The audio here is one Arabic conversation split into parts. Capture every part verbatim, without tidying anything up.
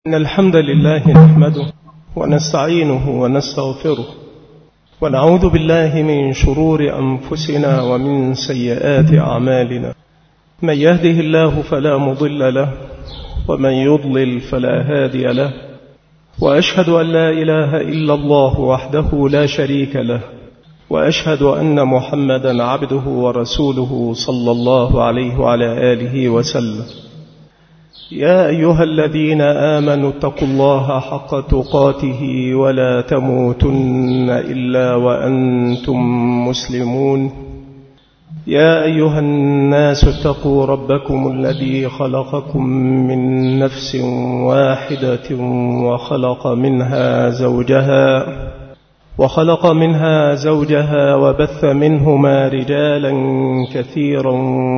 إن الحمد لله نحمده ونستعينه ونستغفره ونعوذ بالله من شرور أنفسنا ومن سيئات أعمالنا. من يهده الله فلا مضل له ومن يضلل فلا هادي له، وأشهد أن لا إله إلا الله وحده لا شريك له، وأشهد أن محمدا عبده ورسوله صلى الله عليه وعلى آله وسلم. يا أيها الذين آمنوا اتقوا الله حق تقاته ولا تموتن إلا وأنتم مسلمون. يا أيها الناس اتقوا ربكم الذي خلقكم من نفس واحدة وخلق منها زوجها وخلق منها زوجها وبث منهما رجالا كثيرا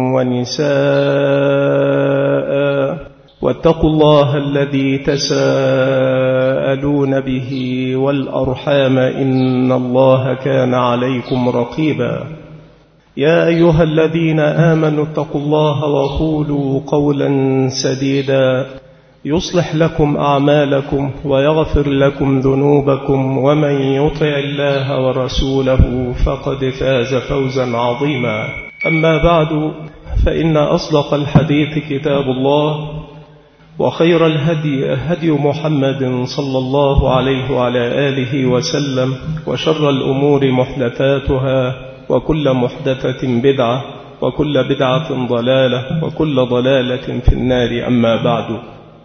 ونساء، واتقوا الله الذي تساءلون به والأرحام إن الله كان عليكم رقيبا. يا أيها الذين آمنوا اتقوا الله وقولوا قولا سديدا يصلح لكم أعمالكم ويغفر لكم ذنوبكم، ومن يطع الله ورسوله فقد فاز فوزا عظيما. أما بعد، فإن أصدق الحديث كتاب الله، وخير الهدي هدي محمد صلى الله عليه وعلى آله وسلم، وشر الأمور محدثاتها، وكل محدثة بدعة، وكل بدعة ضلالة، وكل ضلالة في النار. أما بعد،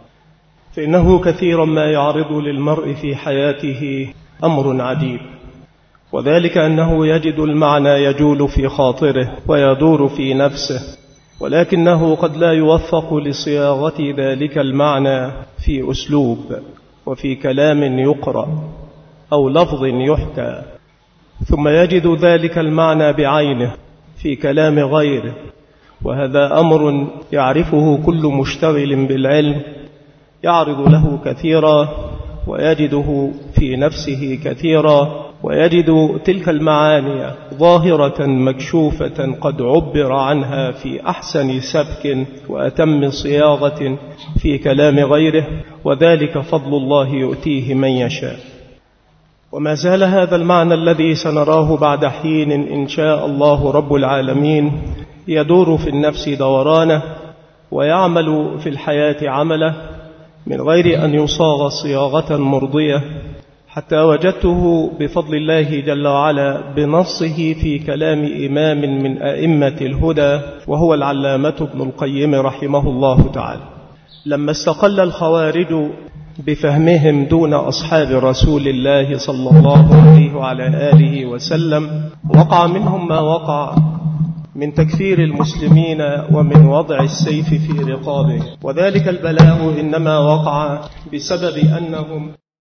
فإنه كثيرا ما يعرض للمرء في حياته أمر عجيب، وذلك أنه يجد المعنى يجول في خاطره ويدور في نفسه، ولكنه قد لا يوفق لصياغة ذلك المعنى في أسلوب وفي كلام يقرأ أو لفظ يحكى، ثم يجد ذلك المعنى بعينه في كلام غيره. وهذا أمر يعرفه كل مشتغل بالعلم، يعرض له كثيرا ويجده في نفسه كثيرا، ويجد تلك المعاني ظاهرة مكشوفة قد عبر عنها في أحسن سبك وأتم صياغة في كلام غيره، وذلك فضل الله يؤتيه من يشاء. وما زال هذا المعنى الذي سنراه بعد حين إن شاء الله رب العالمين يدور في النفس دورانه، ويعمل في الحياة عمله من غير أن يصاغ صياغة مرضية، حتى وجدته بفضل الله جل وعلا بنصه في كلام إمام من أئمة الهدى، وهو العلامة ابن القيم رحمه الله تعالى. لما استقل الخوارج بفهمهم دون أصحاب رسول الله صلى الله عليه وعلى آله وسلم، وقع منهم ما وقع من تكفير المسلمين ومن وضع السيف في رقابهم، وذلك البلاء إنما وقع بسبب أنهم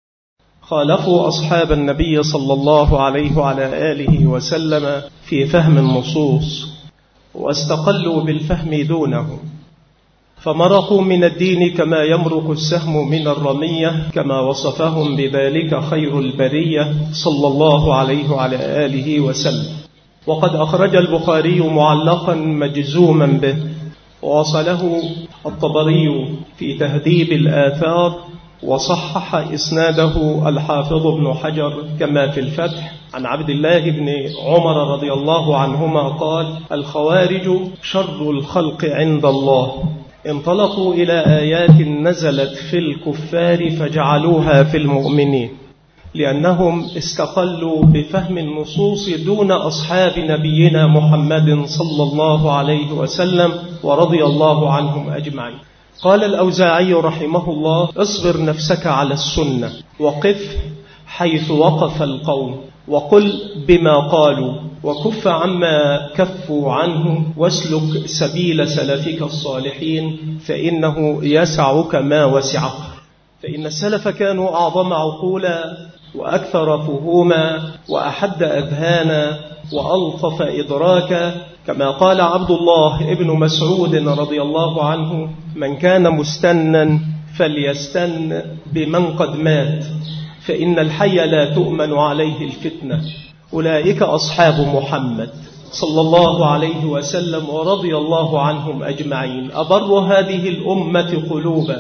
خالفوا أصحاب النبي صلى الله عليه وعلى آله وسلم في فهم النصوص، واستقلوا بالفهم دونهم، فمرقوا من الدين كما يمرق السهم من الرمية، كما وصفهم بذلك خير البرية صلى الله عليه وعلى آله وسلم. وقد أخرج البخاري معلقا مجزوما به، ووصله الطبري في تهذيب الآثار، وصحح إسناده الحافظ ابن حجر كما في الفتح عن عبد الله بن عمر رضي الله عنهما قال: الخوارج شر الخلق عند الله، انطلقوا إلى آيات نزلت في الكفار فجعلوها في المؤمنين، لأنهم استقلوا بفهم النصوص دون أصحاب نبينا محمد صلى الله عليه وسلم ورضي الله عنهم أجمعين. قال الأوزاعي رحمه الله: اصبر نفسك على السنة، وقف حيث وقف القوم، وقل بما قالوا، وكف عما كفوا عنه، واسلك سبيل سلفك الصالحين، فإنه يسعك ما وسعك. فإن السلف كانوا أعظم عقولا، وأكثر فهوما، وأحد أذهانا، وألطف إدراكا، كما قال عبد الله ابن مسعود رضي الله عنه: من كان مستنا فليستن بمن قد مات، فإن الحي لا تؤمن عليه الفتنة. أولئك أصحاب محمد صلى الله عليه وسلم ورضي الله عنهم أجمعين، أبر هذه الأمة قلوبا،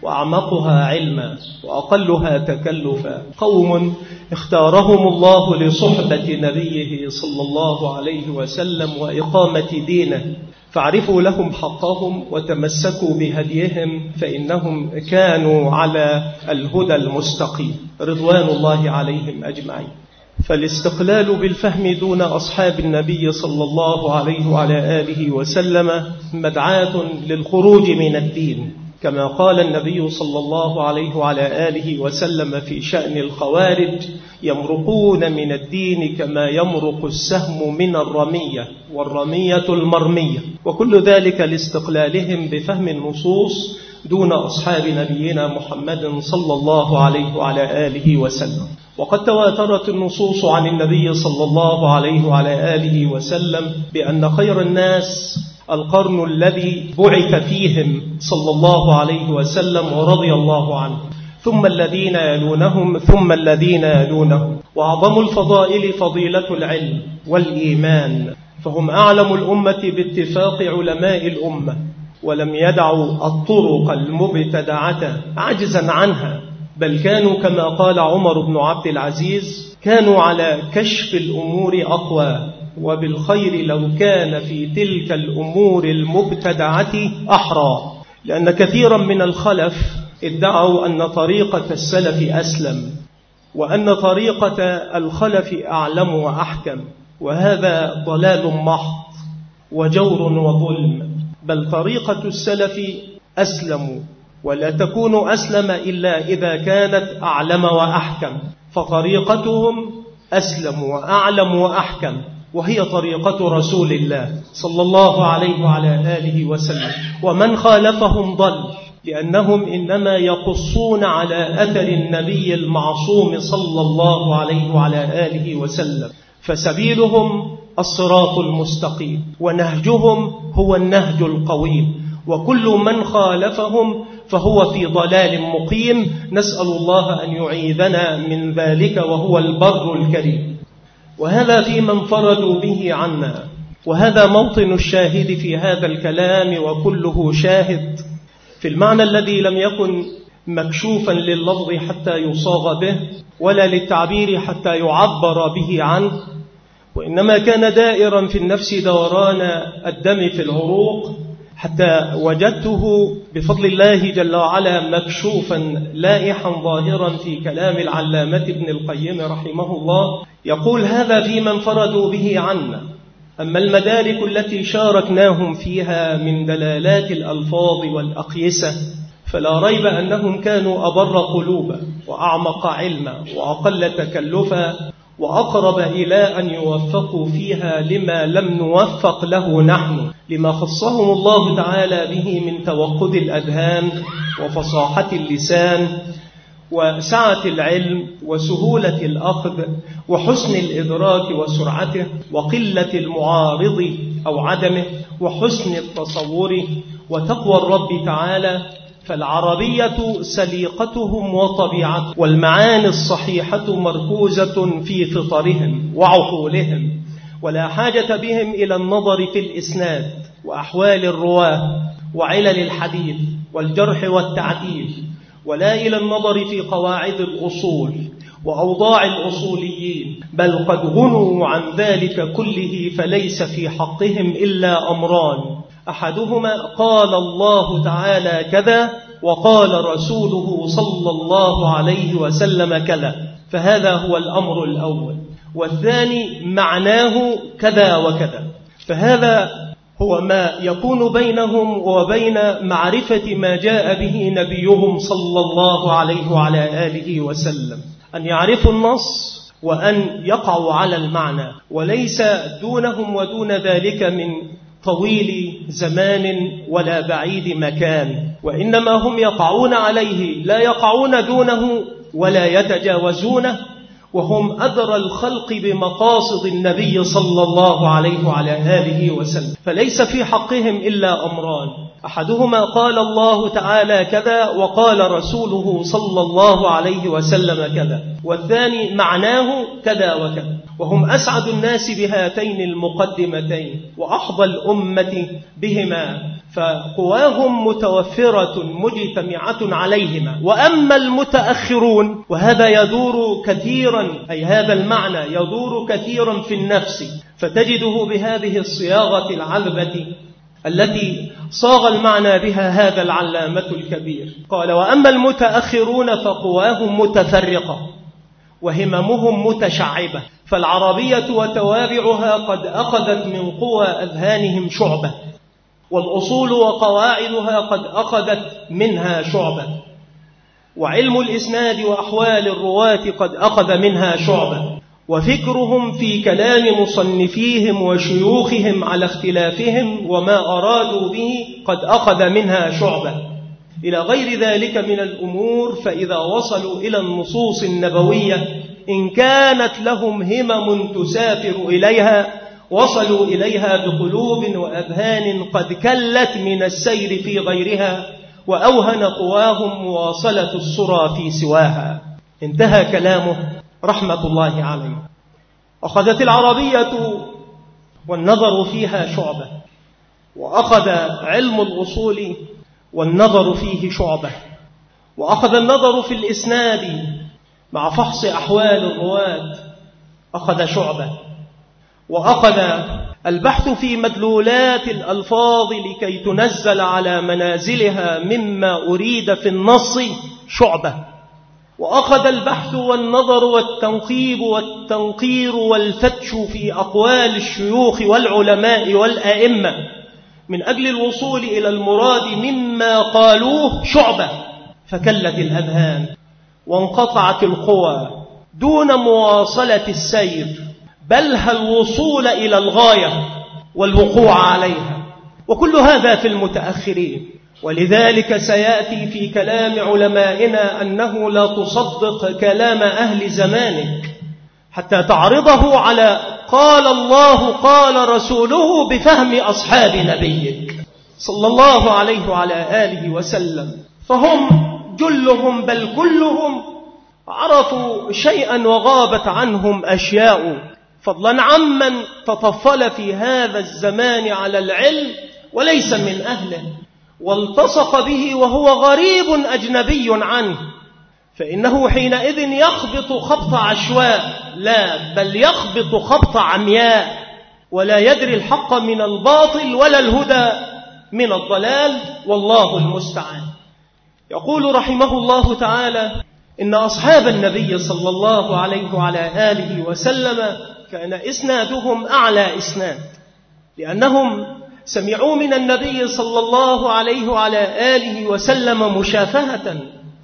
وأعمقها علما وأقلها تكلفا، قوم اختارهم الله لصحبة نبيه صلى الله عليه وسلم وإقامة دينه، فاعرفوا لهم حقهم وتمسكوا بهديهم فإنهم كانوا على الهدى المستقيم رضوان الله عليهم أجمعين. فالاستقلال بالفهم دون أصحاب النبي صلى الله عليه وعلى آله وسلم مدعاة للخروج من الدين، كما قال النبي صلى الله عليه وعلى آله وسلم في شأن الخوارج: يمرقون من الدين كما يمرق السهم من الرمية، والرمية المرمية. وكل ذلك لاستقلالهم بفهم النصوص دون أصحاب نبينا محمد صلى الله عليه وعلى آله وسلم. وقد تواترت النصوص عن النبي صلى الله عليه وعلى آله وسلم بأن خير الناس القرن الذي بعث فيهم صلى الله عليه وسلم ورضي الله عنه، ثم الذين يلونهم ثم الذين يلونهم. وأعظم الفضائل فضيلة العلم والإيمان، فهم أعلم الأمة باتفاق علماء الأمة، ولم يدعوا الطرق المبتدعة عجزا عنها، بل كانوا كما قال عمر بن عبد العزيز: كانوا على كشف الأمور أقوى، وبالخير لو كان في تلك الأمور المبتدعة أحرى. لأن كثيرا من الخلف ادعوا أن طريقة السلف أسلم، وأن طريقة الخلف أعلم وأحكم، وهذا ضلال محض وجور وظلم. بل طريقة السلف أسلم، ولا تكون أسلم إلا إذا كانت أعلم وأحكم، فطريقتهم أسلم وأعلم وأحكم، وهي طريقة رسول الله صلى الله عليه وعلى آله وسلم. ومن خالفهم ضل، لأنهم إنما يقصون على أثر النبي المعصوم صلى الله عليه وعلى آله وسلم، فسبيلهم الصراط المستقيم، ونهجهم هو النهج القويم، وكل من خالفهم فهو في ضلال مقيم. نسأل الله أن يعيذنا من ذلك، وهو البر الكريم. وهذا فيما انفردوا به عنا، وهذا موطن الشاهد في هذا الكلام، وكله شاهد في المعنى الذي لم يكن مكشوفا لللفظ حتى يصاغ به، ولا للتعبير حتى يعبر به عنه، وإنما كان دائرا في النفس دوران الدم في العروق، حتى وجدته بفضل الله جل وعلا مكشوفا لائحا ظاهرا في كلام العلامة ابن القيم رحمه الله، يقول: هذا فيما انفردوا به عنا. أما المدارك التي شاركناهم فيها من دلالات الألفاظ والأقيسة فلا ريب أنهم كانوا أبر قلوبا وأعمق علما وأقل تكلفا، وأقرب إلى أن يوفقوا فيها لما لم نوفق له نحن، لما خصهم الله تعالى به من توقد الأذهان وفصاحة اللسان وسعة العلم وسهولة الأخذ وحسن الإدراك وسرعته وقلة المعارض أو عدمه وحسن التصور وتقوى الرب تعالى. فالعربية سليقتهم وطبيعتهم، والمعاني الصحيحة مركوزة في فطرهم وعقولهم، ولا حاجة بهم إلى النظر في الإسناد وأحوال الرواه وعلل الحديث والجرح والتعديل، ولا إلى النظر في قواعد الأصول وأوضاع الأصوليين، بل قد غنوا عن ذلك كله، فليس في حقهم إلا أمران: أحدهما قال الله تعالى كذا، وقال رسوله صلى الله عليه وسلم كذا، فهذا هو الأمر الأول. والثاني معناه كذا وكذا، فهذا هو ما يكون بينهم وبين معرفة ما جاء به نبيهم صلى الله عليه وعلى آله وسلم، أن يعرفوا النص وأن يقعوا على المعنى، وليس دونهم ودون ذلك من طويل زمان ولا بعيد مكان، وإنما هم يقعون عليه، لا يقعون دونه ولا يتجاوزونه، وهم أدرى الخلق بمقاصد النبي صلى الله عليه وعلى آله وسلم. فليس في حقهم إلا أمران: أحدهما قال الله تعالى كذا، وقال رسوله صلى الله عليه وسلم كذا، والثاني معناه كذا وكذا. وهم أسعد الناس بهاتين المقدمتين، وأحظى الأمة بهما، فقواهم متوفرة مجتمعة عليهما. وأما المتأخرون، وهذا يدور كثيرا، أي هذا المعنى يدور كثيرا في النفس، فتجده بهذه الصياغة العذبة التي صاغ المعنى بها هذا العلامة الكبير. قال: وأما المتأخرون فقواهم متفرقة وهممهم متشعبة، فالعربية وتوابعها قد أخذت من قوى أذهانهم شعبة، والأصول وقواعدها قد أخذت منها شعبة، وعلم الإسناد وأحوال الرواة قد أخذ منها شعبة، وفكرهم في كلام مصنفيهم وشيوخهم على اختلافهم وما أرادوا به قد أخذ منها شعبة، إلى غير ذلك من الأمور. فإذا وصلوا إلى النصوص النبوية إن كانت لهم همم تسافر إليها وصلوا إليها بقلوب وأذهان قد كلت من السير في غيرها، وأوهن قواهم مواصلة الصرى في سواها. انتهى كلامه رحمة الله عليه. أخذت العربية والنظر فيها شعبة، وأخذ علم الأصول والنظر فيه شعبة، وأخذ النظر في الإسناد مع فحص أحوال الرواة أخذ شعبة، وأخذ البحث في مدلولات الألفاظ لكي تنزل على منازلها مما أريد في النص شعبة، وأخذ البحث والنظر والتنقيب والتنقير والفتش في أقوال الشيوخ والعلماء والأئمة من أجل الوصول إلى المراد مما قالوه شعبة، فكلت الأذهان وانقطعت القوى دون مواصلة السير، بل الوصول إلى الغاية والوقوع عليها. وكل هذا في المتأخرين. ولذلك سيأتي في كلام علمائنا أنه لا تصدق كلام أهل زمانك حتى تعرضه على قال الله قال رسوله بفهم أصحاب نبيك صلى الله عليه وعلى آله وسلم، فهم جلهم بل كلهم عرفوا شيئا وغابت عنهم أشياء، فضلا عمن تطفل في هذا الزمان على العلم وليس من أهله والتصق به وهو غريب أجنبي عنه، فإنه حينئذ يخبط خبط عشواء، لا بل يخبط خبط عمياء، ولا يدري الحق من الباطل ولا الهدى من الضلال، والله المستعان. يقول رحمه الله تعالى: إن أصحاب النبي صلى الله عليه وعلى آله وسلم كان إسنادهم أعلى إسناد، لأنهم سمعوا من النبي صلى الله عليه وعلى آله وسلم مشافهة،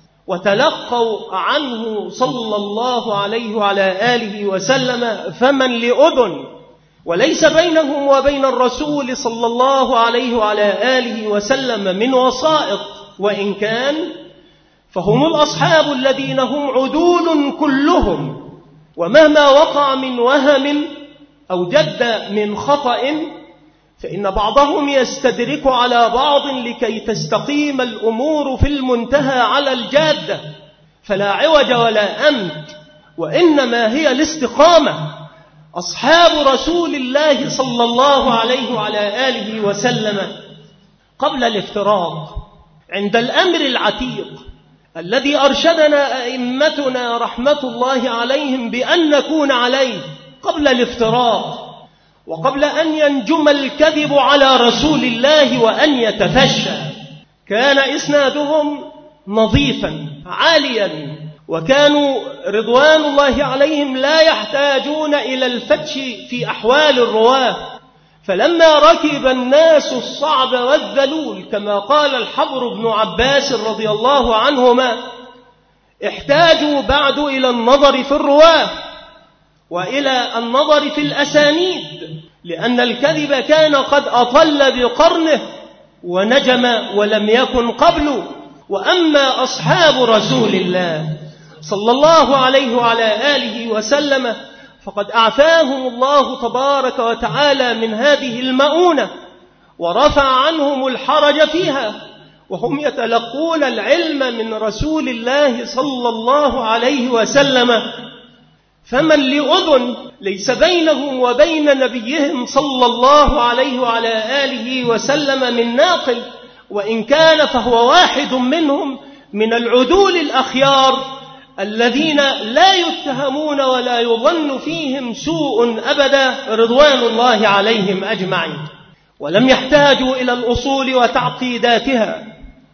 وتلقوا عنه صلى الله عليه وعلى آله وسلم فمن لأذن، وليس بينهم وبين الرسول صلى الله عليه وعلى آله وسلم من وسائط، وإن كان فهم الأصحاب الذين هم عدول كلهم، ومهما وقع من وهم أو جد من خطأ فإن بعضهم يستدرك على بعض لكي تستقيم الأمور في المنتهى على الجادة، فلا عوج ولا أمت، وإنما هي الاستقامة. أصحاب رسول الله صلى الله عليه وعلى آله وسلم قبل الافتراق عند الأمر العتيق الذي أرشدنا أئمتنا رحمة الله عليهم بأن نكون عليه قبل الافتراق، وقبل أن ينجم الكذب على رسول الله وأن يتفشى، كان إسنادهم نظيفا عاليا، وكانوا رضوان الله عليهم لا يحتاجون إلى الفتش في أحوال الرواة. فلما ركب الناس الصعب والذلول كما قال الحبر بن عباس رضي الله عنهما، احتاجوا بعد إلى النظر في الرواة وإلى النظر في الأسانيد، لأن الكذب كان قد أطل بقرنه ونجم ولم يكن قبله. وأما أصحاب رسول الله صلى الله عليه وعلى آله وسلم فقد أعفاهم الله تبارك وتعالى من هذه المؤونة ورفع عنهم الحرج فيها، وهم يتلقون العلم من رسول الله صلى الله عليه وسلم فمن لأذن ليس بينهم وبين نبيهم صلى الله عليه وعلى آله وسلم من ناقل، وإن كان فهو واحد منهم من العدول الأخيار الذين لا يتهمون ولا يظن فيهم سوء أبدا رضوان الله عليهم أجمعين. ولم يحتاجوا إلى الأصول وتعقيداتها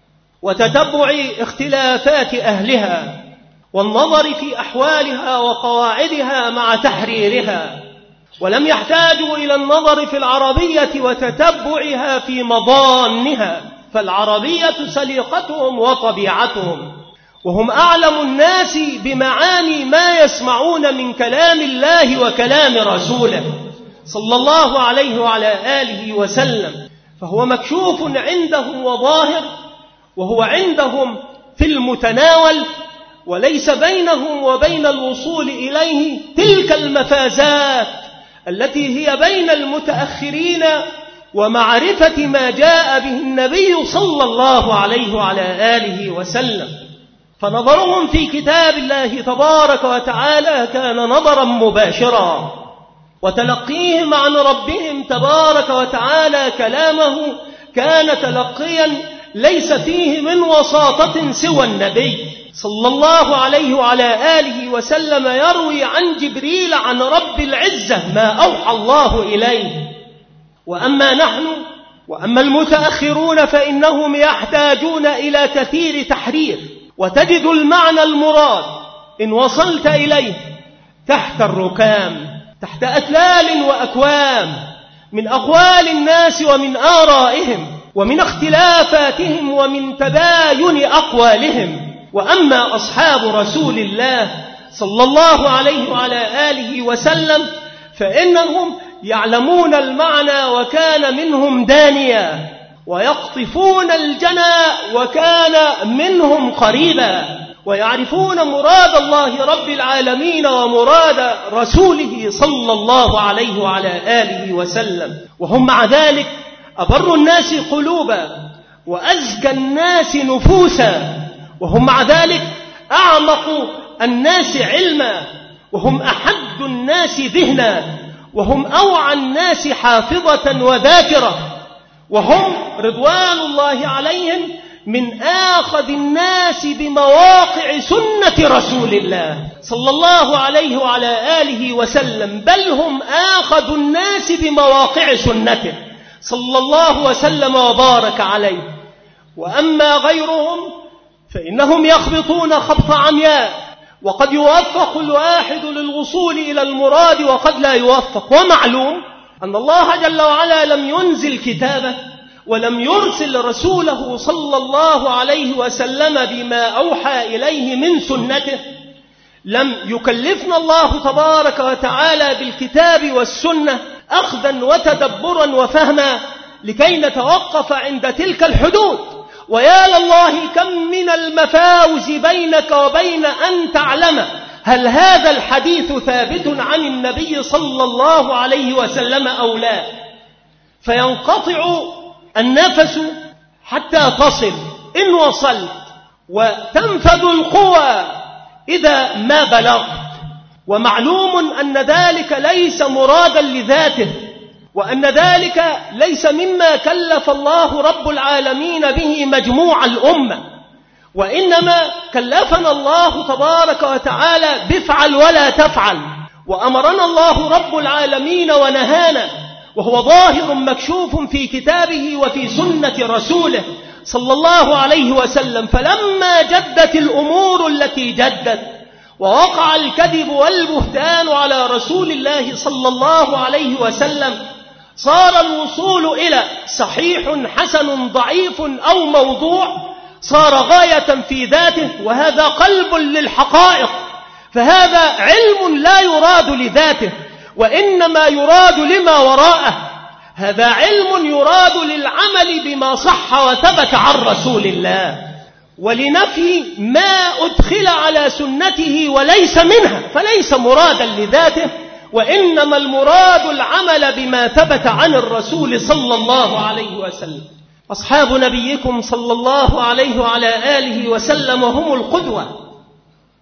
وتتبع اختلافات أهلها والنظر في أحوالها وقواعدها مع تحريرها، ولم يحتاجوا إلى النظر في العربية وتتبعها في مضانها، فالعربية سليقتهم وطبيعتهم، وهم أعلم الناس بمعاني ما يسمعون من كلام الله وكلام رسوله صلى الله عليه وعلى آله وسلم، فهو مكشوف عندهم وظاهر، وهو عندهم في المتناول، وليس بينهم وبين الوصول إليه تلك المفازات التي هي بين المتأخرين ومعرفة ما جاء به النبي صلى الله عليه وعلى آله وسلم. فنظرهم في كتاب الله تبارك وتعالى كان نظرا مباشرا، وتلقيهم عن ربهم تبارك وتعالى كلامه كان تلقيا ليس فيه من وساطة سوى النبي صلى الله عليه وعلى آله وسلم يروي عن جبريل عن رب العزة ما أوحى الله إليه. وأما نحن وأما المتأخرون فإنهم يحتاجون إلى كثير تحرير، وتجد المعنى المراد إن وصلت إليه تحت الركام، تحت أتلال وأكوام من أقوال الناس ومن آرائهم ومن اختلافاتهم ومن تباين أقوالهم. وأما أصحاب رسول الله صلى الله عليه وعلى آله وسلم فإنهم يعلمون المعنى وكان منهم دانيا، ويقطفون الجنى وكان منهم قريبا، ويعرفون مراد الله رب العالمين ومراد رسوله صلى الله عليه وعلى آله وسلم، وهم مع ذلك أبر الناس قلوبا وأزكى الناس نفوسا، وهم مع ذلك أعمق الناس علما، وهم أحد الناس ذهنا، وهم أوعى الناس حافظة وذاكرة، وهم رضوان الله عليهم من آخذ الناس بمواقع سنة رسول الله صلى الله عليه وعلى آله وسلم، بل هم آخذ الناس بمواقع سنته صلى الله وسلم وبارك عليه. وأما غيرهم فإنهم يخبطون خبط عمياء، وقد يوفق الواحد للوصول إلى المراد وقد لا يوفق. ومعلوم أن الله جل وعلا لم ينزل كتابه ولم يرسل رسوله صلى الله عليه وسلم بما أوحى إليه من سنته، لم يكلفنا الله تبارك وتعالى بالكتاب والسنة أخذا وتدبرا وفهما لكي نتوقف عند تلك الحدود. ويا لله كم من المفاوز بينك وبين أن تعلم هل هذا الحديث ثابت عن النبي صلى الله عليه وسلم أو لا، فينقطع النفس حتى تصل إن وصلت، وتنفذ القوى إذا ما بلغت. ومعلوم أن ذلك ليس مرادا لذاته، وأن ذلك ليس مما كلف الله رب العالمين به مجموع الأمة، وإنما كلفنا الله تبارك وتعالى بفعل ولا تفعل، وأمرنا الله رب العالمين ونهانا، وهو ظاهر مكشوف في كتابه وفي سنة رسوله صلى الله عليه وسلم. فلما جدت الأمور التي جدت ووقع الكذب والبهتان على رسول الله صلى الله عليه وسلم، صار الوصول إلى صحيح حسن ضعيف أو موضوع صار غاية في ذاته، وهذا قلب للحقائق، فهذا علم لا يراد لذاته وإنما يراد لما وراءه. هذا علم يراد للعمل بما صح وثبت عن رسول الله، ولنفي ما أدخل على سنته وليس منها، فليس مرادا لذاته وإنما المراد العمل بما ثبت عن الرسول صلى الله عليه وسلم. أصحاب نبيكم صلى الله عليه وعلى آله وسلم هم القدوة،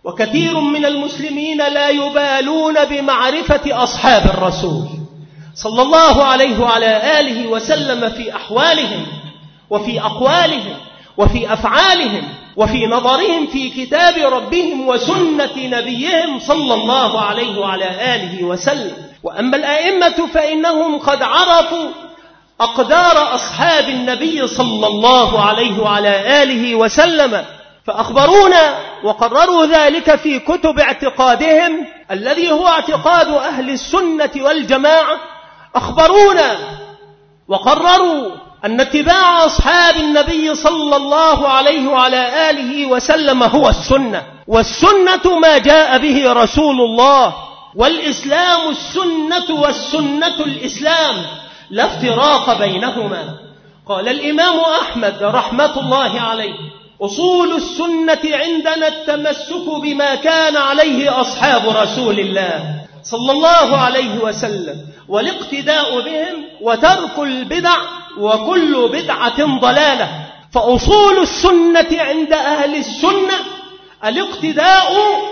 وكثير من المسلمين لا يبالون بمعرفة أصحاب الرسول صلى الله عليه وعلى آله وسلم في أحوالهم وفي أقوالهم وفي أفعالهم وفي نظرهم في كتاب ربهم وسنة نبيهم صلى الله عليه وعلى آله وسلم. وأما الأئمة فإنهم قد عرفوا أقدار أصحاب النبي صلى الله عليه وعلى آله وسلم، فأخبرونا وقرروا ذلك في كتب اعتقادهم الذي هو اعتقاد أهل السنة والجماعة. أخبرونا وقرروا أن اتباع أصحاب النبي صلى الله عليه وعلى آله وسلم هو السنة، والسنة ما جاء به رسول الله، والإسلام السنة والسنة الإسلام، لا افتراق بينهما. قال الإمام أحمد رحمة الله عليه: أصول السنة عندنا التمسك بما كان عليه أصحاب رسول الله صلى الله عليه وسلم، والاقتداء بهم، وترك البدع، وكل بدعة ضلالة. فأصول السنة عند أهل السنة الاقتداء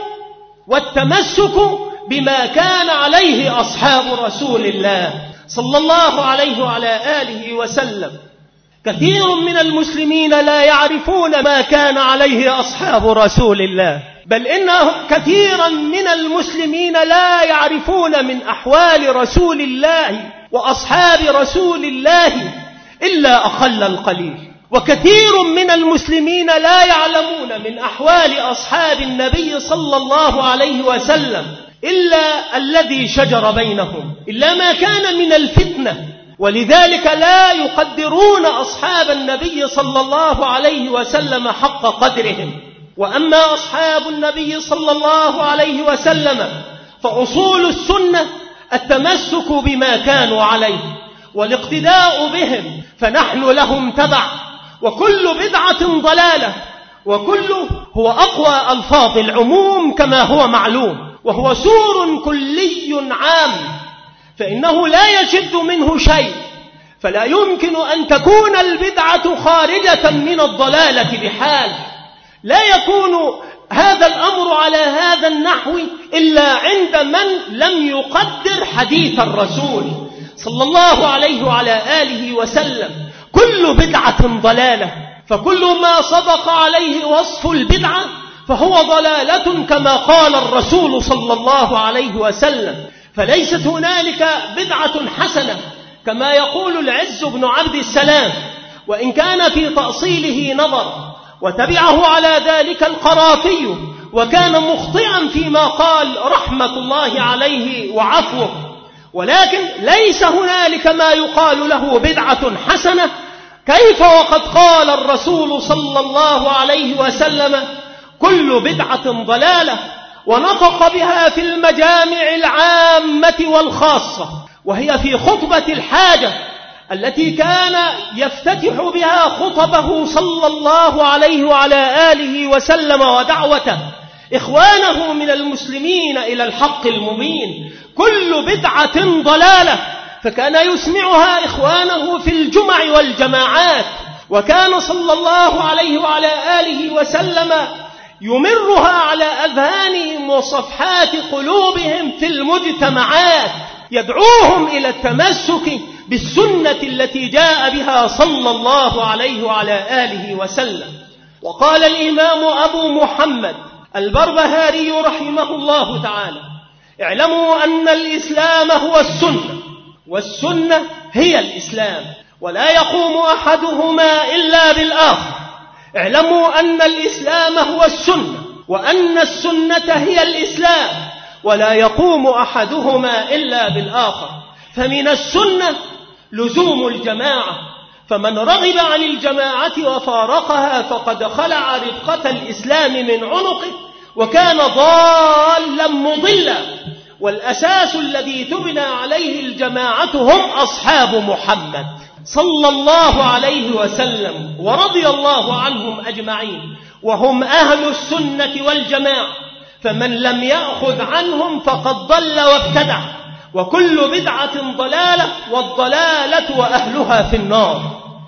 والتمسك بما كان عليه أصحاب رسول الله صلى الله عليه وعلى آله وسلم. كثير من المسلمين لا يعرفون ما كان عليه أصحاب رسول الله، بل إن كثيرا من المسلمين لا يعرفون من أحوال رسول الله وأصحاب رسول الله إلا أقل القليل. وكثير من المسلمين لا يعلمون من أحوال أصحاب النبي صلى الله عليه وسلم إلا الذي شجر بينهم، إلا ما كان من الفتنة، ولذلك لا يقدرون أصحاب النبي صلى الله عليه وسلم حق قدرهم. وأما أصحاب النبي صلى الله عليه وسلم فأصول السنة التمسك بما كانوا عليه والاقتداء بهم، فنحن لهم تبع، وكل بدعة ضلالة، وكل هو أقوى ألفاظ العموم كما هو معلوم، وهو سور كلي عام، فإنه لا يشد منه شيء، فلا يمكن أن تكون البدعة خارجة من الضلالة بحال. لا يكون هذا الأمر على هذا النحو إلا عند من لم يقدر حديث الرسول صلى الله عليه وعلى آله وسلم. كل بدعة ضلالة، فكل ما صدق عليه وصف البدعة فهو ضلالة كما قال الرسول صلى الله عليه وسلم. فليست هنالك بدعة حسنة كما يقول العز بن عبد السلام، وإن كان في تأصيله نظر، وتبعه على ذلك القرافي، وكان مخطئا فيما قال رحمة الله عليه وعفوه. ولكن ليس هنالك ما يقال له بدعة حسنة، كيف وقد قال الرسول صلى الله عليه وسلم: كل بدعة ضلالة، ونطق بها في المجامع العامة والخاصة، وهي في خطبة الحاجة التي كان يفتتح بها خطبه صلى الله عليه وعلى آله وسلم ودعوته إخوانه من المسلمين إلى الحق المبين. كل بدعة ضلالة، فكان يسمعها إخوانه في الجمع والجماعات، وكان صلى الله عليه وعلى آله وسلم يمرها على أذهانهم وصفحات قلوبهم في المجتمعات، يدعوهم إلى التمسك بالسنة التي جاء بها صلى الله عليه وعلى آله وسلم. وقال الإمام أبو محمد البربهاري رحمه الله تعالى: اعلموا أن الإسلام هو السنة، والسنة هي الإسلام، ولا يقوم أحدهما إلا بالآخر. اعلموا أن الإسلام هو السنة، وأن السنة هي الإسلام، ولا يقوم أحدهما إلا بالآخر. فمن السنة لزوم الجماعة، فمن رغب عن الجماعة وفارقها فقد خلع رفقة الإسلام من عنقه وكان ضالا مضلا. والأساس الذي تبنى عليه الجماعة هم أصحاب محمد صلى الله عليه وسلم ورضي الله عنهم أجمعين، وهم أهل السنة والجماعة، فمن لم يأخذ عنهم فقد ضل وابتدع، وكل بدعة ضلالة، والضلالة وأهلها في النار.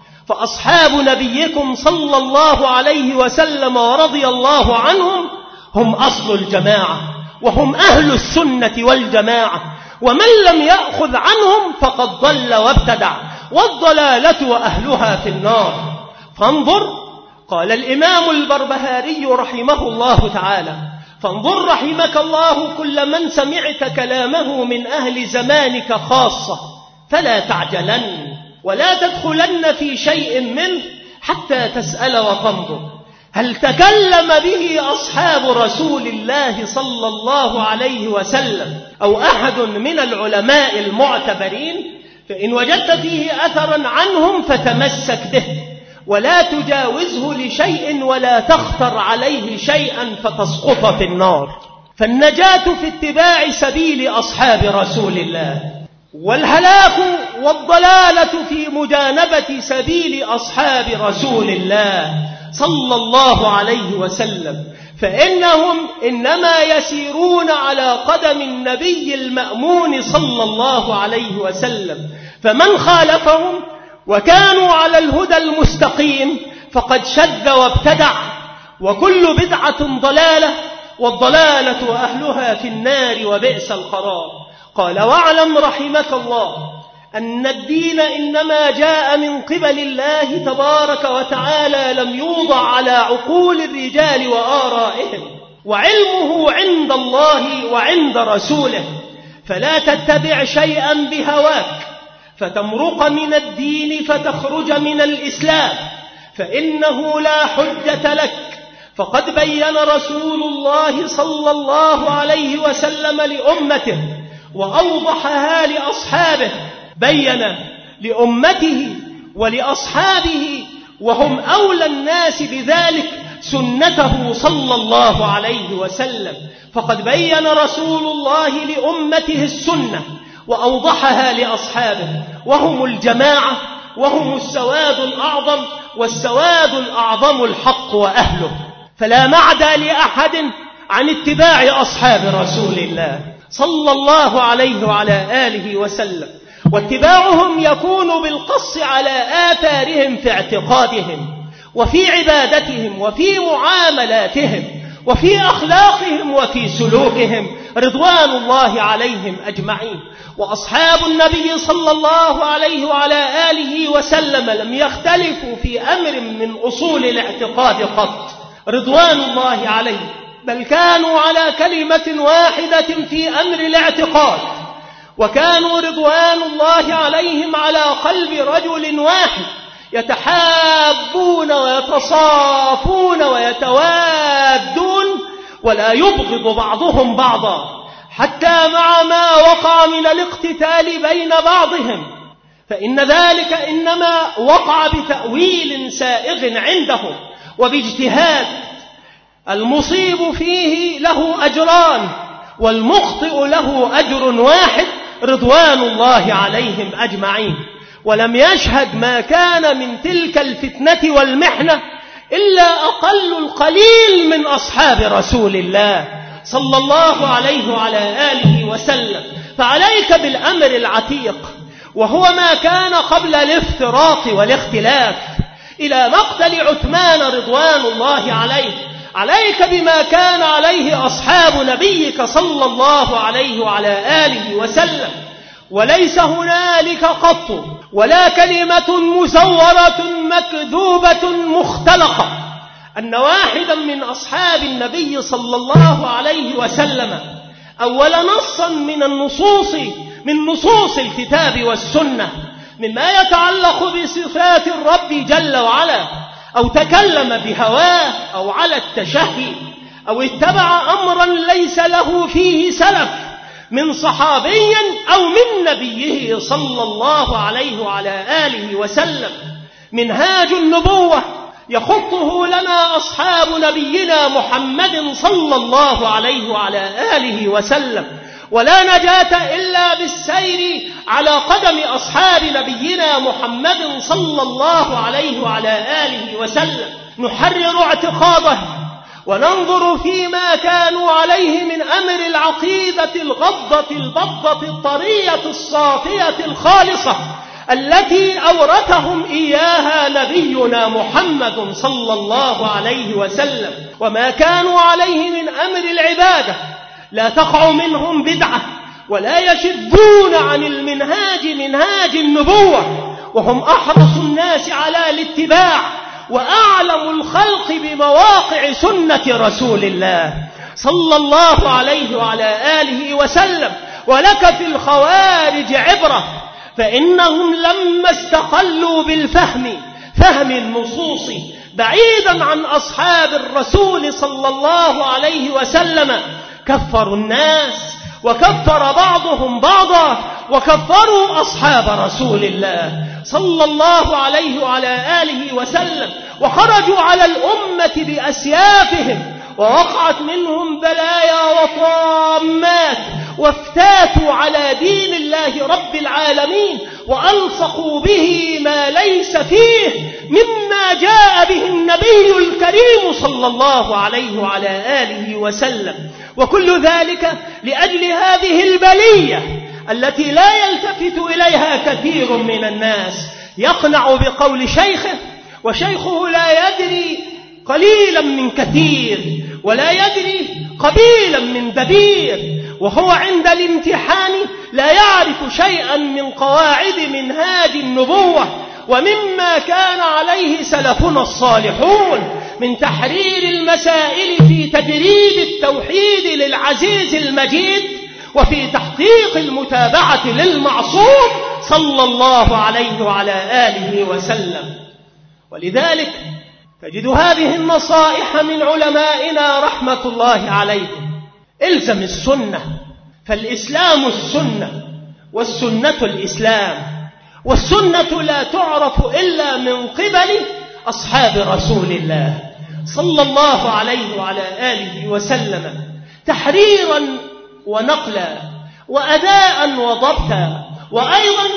فأصحاب نبيكم صلى الله عليه وسلم ورضي الله عنهم هم أصل الجماعة، وهم أهل السنة والجماعة، ومن لم يأخذ عنهم فقد ضل وابتدع، والضلالة وأهلها في النار. فانظر، قال الإمام البربهاري رحمه الله تعالى: فانظر رحمك الله كل من سمعت كلامه من أهل زمانك خاصة، فلا تعجلن ولا تدخلن في شيء منه حتى تسأل وتنظر هل تكلم به أصحاب رسول الله صلى الله عليه وسلم أو أحد من العلماء المعتبرين، فإن وجدت فيه أثرا عنهم فتمسك به ولا تجاوزه لشيء ولا تخطر عليه شيئا فتسقط في النار. فالنجاة في اتباع سبيل أصحاب رسول الله، والهلاك والضلالة في مجانبة سبيل أصحاب رسول الله صلى الله عليه وسلم، فإنهم إنما يسيرون على قدم النبي المأمون صلى الله عليه وسلم، فمن خالفهم وكانوا على الهدى المستقيم فقد شذ وابتدع، وكل بدعة ضلالة، والضلالة أهلها في النار وبئس القرار. قال: واعلم رحمك الله أن الدين إنما جاء من قبل الله تبارك وتعالى، لم يوضع على عقول الرجال وآرائهم، وعلمه عند الله وعند رسوله، فلا تتبع شيئا بهواك فتمرق من الدين فتخرج من الإسلام، فإنه لا حجة لك. فقد بين رسول الله صلى الله عليه وسلم لأمته وأوضحها لأصحابه، بين لأمته ولأصحابه وهم أولى الناس بذلك سنته صلى الله عليه وسلم. فقد بين رسول الله لأمته السنة وأوضحها لأصحابه، وهم الجماعة، وهم السواد الأعظم، والسواد الأعظم الحق وأهله. فلا معدى لأحد عن اتباع أصحاب رسول الله صلى الله عليه وعلى آله وسلم، واتباعهم يكون بالقص على آثارهم في اعتقادهم وفي عبادتهم وفي معاملاتهم وفي أخلاقهم وفي سلوكهم رضوان الله عليهم أجمعين. وأصحاب النبي صلى الله عليه وعلى آله وسلم لم يختلفوا في أمر من أصول الاعتقاد قط رضوان الله عليه، بل كانوا على كلمة واحدة في أمر الاعتقاد، وكانوا رضوان الله عليهم على قلب رجل واحد، يتحابون ويتصافون ويتوادون ولا يبغض بعضهم بعضا، حتى مع ما وقع من الاقتتال بين بعضهم، فإن ذلك إنما وقع بتأويل سائغ عندهم وباجتهاد. المصيب فيه له أجران والمخطئ له أجر واحد رضوان الله عليهم أجمعين. ولم يشهد ما كان من تلك الفتنة والمحنة إلا أقل القليل من أصحاب رسول الله صلى الله عليه وعلى آله وسلم. فعليك بالأمر العتيق، وهو ما كان قبل الافتراق والاختلاف إلى مقتل عثمان رضوان الله عليه. عليك بما كان عليه أصحاب نبيك صلى الله عليه وعلى آله وسلم، وليس هنالك قط ولا كلمة مزورة مكذوبة مختلقة أن واحدا من أصحاب النبي صلى الله عليه وسلم أول نصا من النصوص من نصوص الكتاب والسنة مما يتعلق بصفات الرب جل وعلا، أو تكلم بهواه أو على التشهي أو اتبع أمرا ليس له فيه سلف من صحابي أو من نبيه صلى الله عليه وعلى آله وسلم. منهاج النبوة يخطه لنا أصحاب نبينا محمد صلى الله عليه وعلى آله وسلم، ولا نجاة إلا بالسير على قدم أصحاب نبينا محمد صلى الله عليه وعلى آله وسلم. نحرر اعتقاده وننظر فيما كانوا عليه من أمر العقيدة الغضة البضة الطرية الصافية الخالصة التي أورثهم إياها نبينا محمد صلى الله عليه وسلم، وما كانوا عليه من أمر العبادة، لا تقع منهم بدعة ولا يشدون عن المنهاج منهاج النبوة، وهم أحرص الناس على الاتباع وأعلم الخلق بمواقع سنة رسول الله صلى الله عليه وعلى آله وسلم. ولك في الخوارج عبرة، فإنهم لما استقلوا بالفهم فهم النصوص بعيدا عن أصحاب الرسول صلى الله عليه وسلم كفروا الناس، وكفر بعضهم بعضا، وكفروا أصحاب رسول الله صلى الله عليه وعلى آله وسلم، وخرجوا على الأمة بأسيافهم، ووقعت منهم بلايا وطامات، وافتاتوا على دين الله رب العالمين، وألصقوا به ما ليس فيه مما جاء به النبي الكريم صلى الله عليه وعلى آله وسلم. وكل ذلك لأجل هذه البلية التي لا يلتفت إليها كثير من الناس، يقنع بقول شيخه وشيخه لا يدري قليلا من كثير، ولا يدري قبيلا من دبير، وهو عند الامتحان لا يعرف شيئا من قواعد منهاج النبوة ومما كان عليه سلفنا الصالحون من تحرير المسائل في تجريد التوحيد للعزيز المجيد، وفي تحقيق المتابعة للمعصوم صلى الله عليه وعلى آله وسلم. ولذلك تجد هذه النصائح من علمائنا رحمة الله عليهم: الزم السنة، فالإسلام السنة، والسنة الإسلام، والسنة لا تعرف إلا من قبل أصحاب رسول الله صلى الله عليه وعلى آله وسلم، تحريرا ونقلا، وأداء وضبطا، وأيضا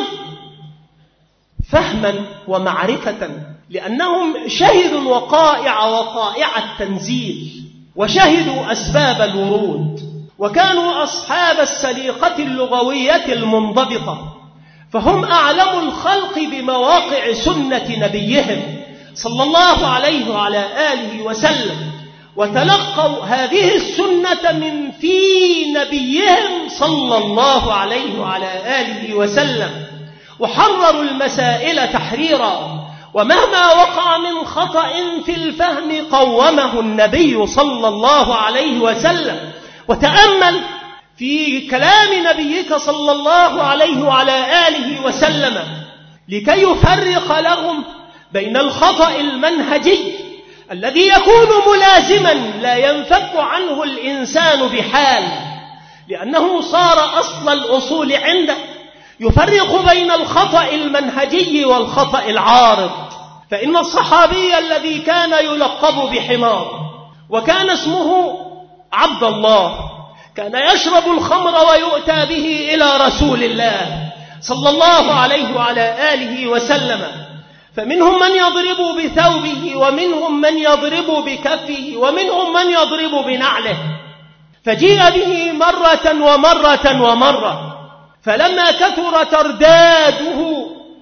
فهما ومعرفة، لأنهم شهدوا الوقائع وقائع التنزيل، وشهدوا أسباب الورود، وكانوا أصحاب السليقة اللغوية المنضبطة، فهم أعلم الخلق بمواقع سنة نبيهم صلى الله عليه وعلى آله وسلم، وتلقوا هذه السنة من في نبيهم صلى الله عليه وعلى آله وسلم، وحرروا المسائل تحريرا، ومهما وقع من خطأ في الفهم قومه النبي صلى الله عليه وسلم. وتأمل في كلام نبيك صلى الله عليه وعلى آله وسلم لكي يفرق لهم بين الخطأ المنهجي الذي يكون ملازما لا ينفك عنه الإنسان بحال، لأنه صار أصل الأصول عنده، يفرق بين الخطأ المنهجي والخطأ العارض. فإن الصحابي الذي كان يلقب بحمار وكان اسمه عبد الله كان يشرب الخمر ويؤتى به إلى رسول الله صلى الله عليه وعلى آله وسلم، فمنهم من يضرب بثوبه، ومنهم من يضرب بكفه، ومنهم من يضرب بنعله، فجيء به مرة ومرة ومرة، فلما كثر ترداده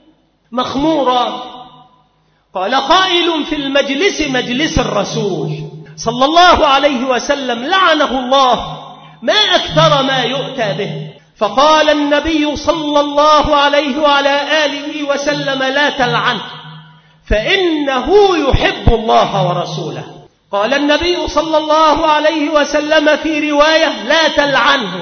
مخمورا قال قائل في المجلس مجلس الرسول صلى الله عليه وسلم: لعنه الله، ما أكثر ما يؤتى به. فقال النبي صلى الله عليه وعلى آله وسلم: لا تلعنه، فإنه يحب الله ورسوله. قال النبي صلى الله عليه وسلم في رواية: لا تلعنه،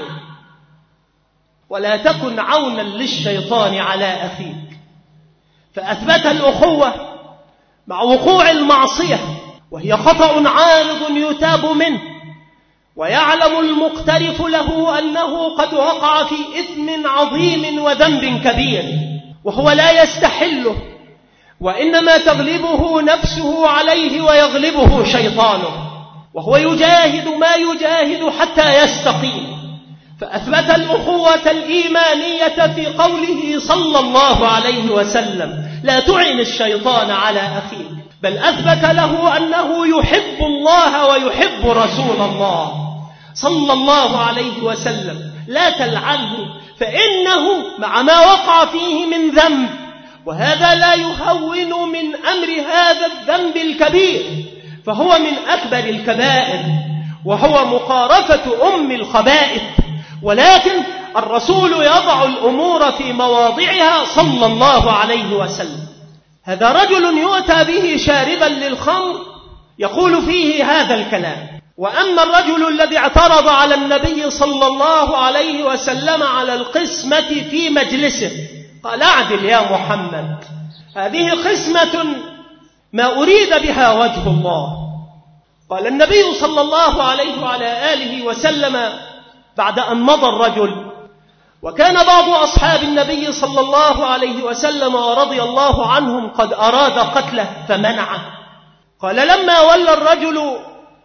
ولا تكن عونا للشيطان على أخيك. فأثبت الأخوة مع وقوع المعصية، وهي خطأ عارض يتاب منه، ويعلم المقترف له أنه قد وقع في إثم عظيم وذنب كبير، وهو لا يستحله، وإنما تغلبه نفسه عليه ويغلبه شيطانه، وهو يجاهد ما يجاهد حتى يستقيم. فأثبت الأخوة الإيمانية في قوله صلى الله عليه وسلم: لا تعن الشيطان على أخيك، بل أثبت له أنه يحب الله ويحب رسول الله صلى الله عليه وسلم. لا تلعنه، فإنه مع ما وقع فيه من ذنب وهذا لا يهون من أمر هذا الذنب الكبير، فهو من أكبر الكبائر، وهو مقارفة أم الخبائث. ولكن الرسول يضع الأمور في مواضعها صلى الله عليه وسلم. هذا رجل يؤتى به شاربا للخمر يقول فيه هذا الكلام. وأما الرجل الذي اعترض على النبي صلى الله عليه وسلم على القسمة في مجلسه قال: اعدل يا محمد، هذه قسمة ما أريد بها وجه الله. قال النبي صلى الله عليه وعلى آله وسلم بعد أن مضى الرجل، وكان بعض أصحاب النبي صلى الله عليه وسلم ورضي الله عنهم قد أراد قتله فمنعه. قال لما ولى الرجل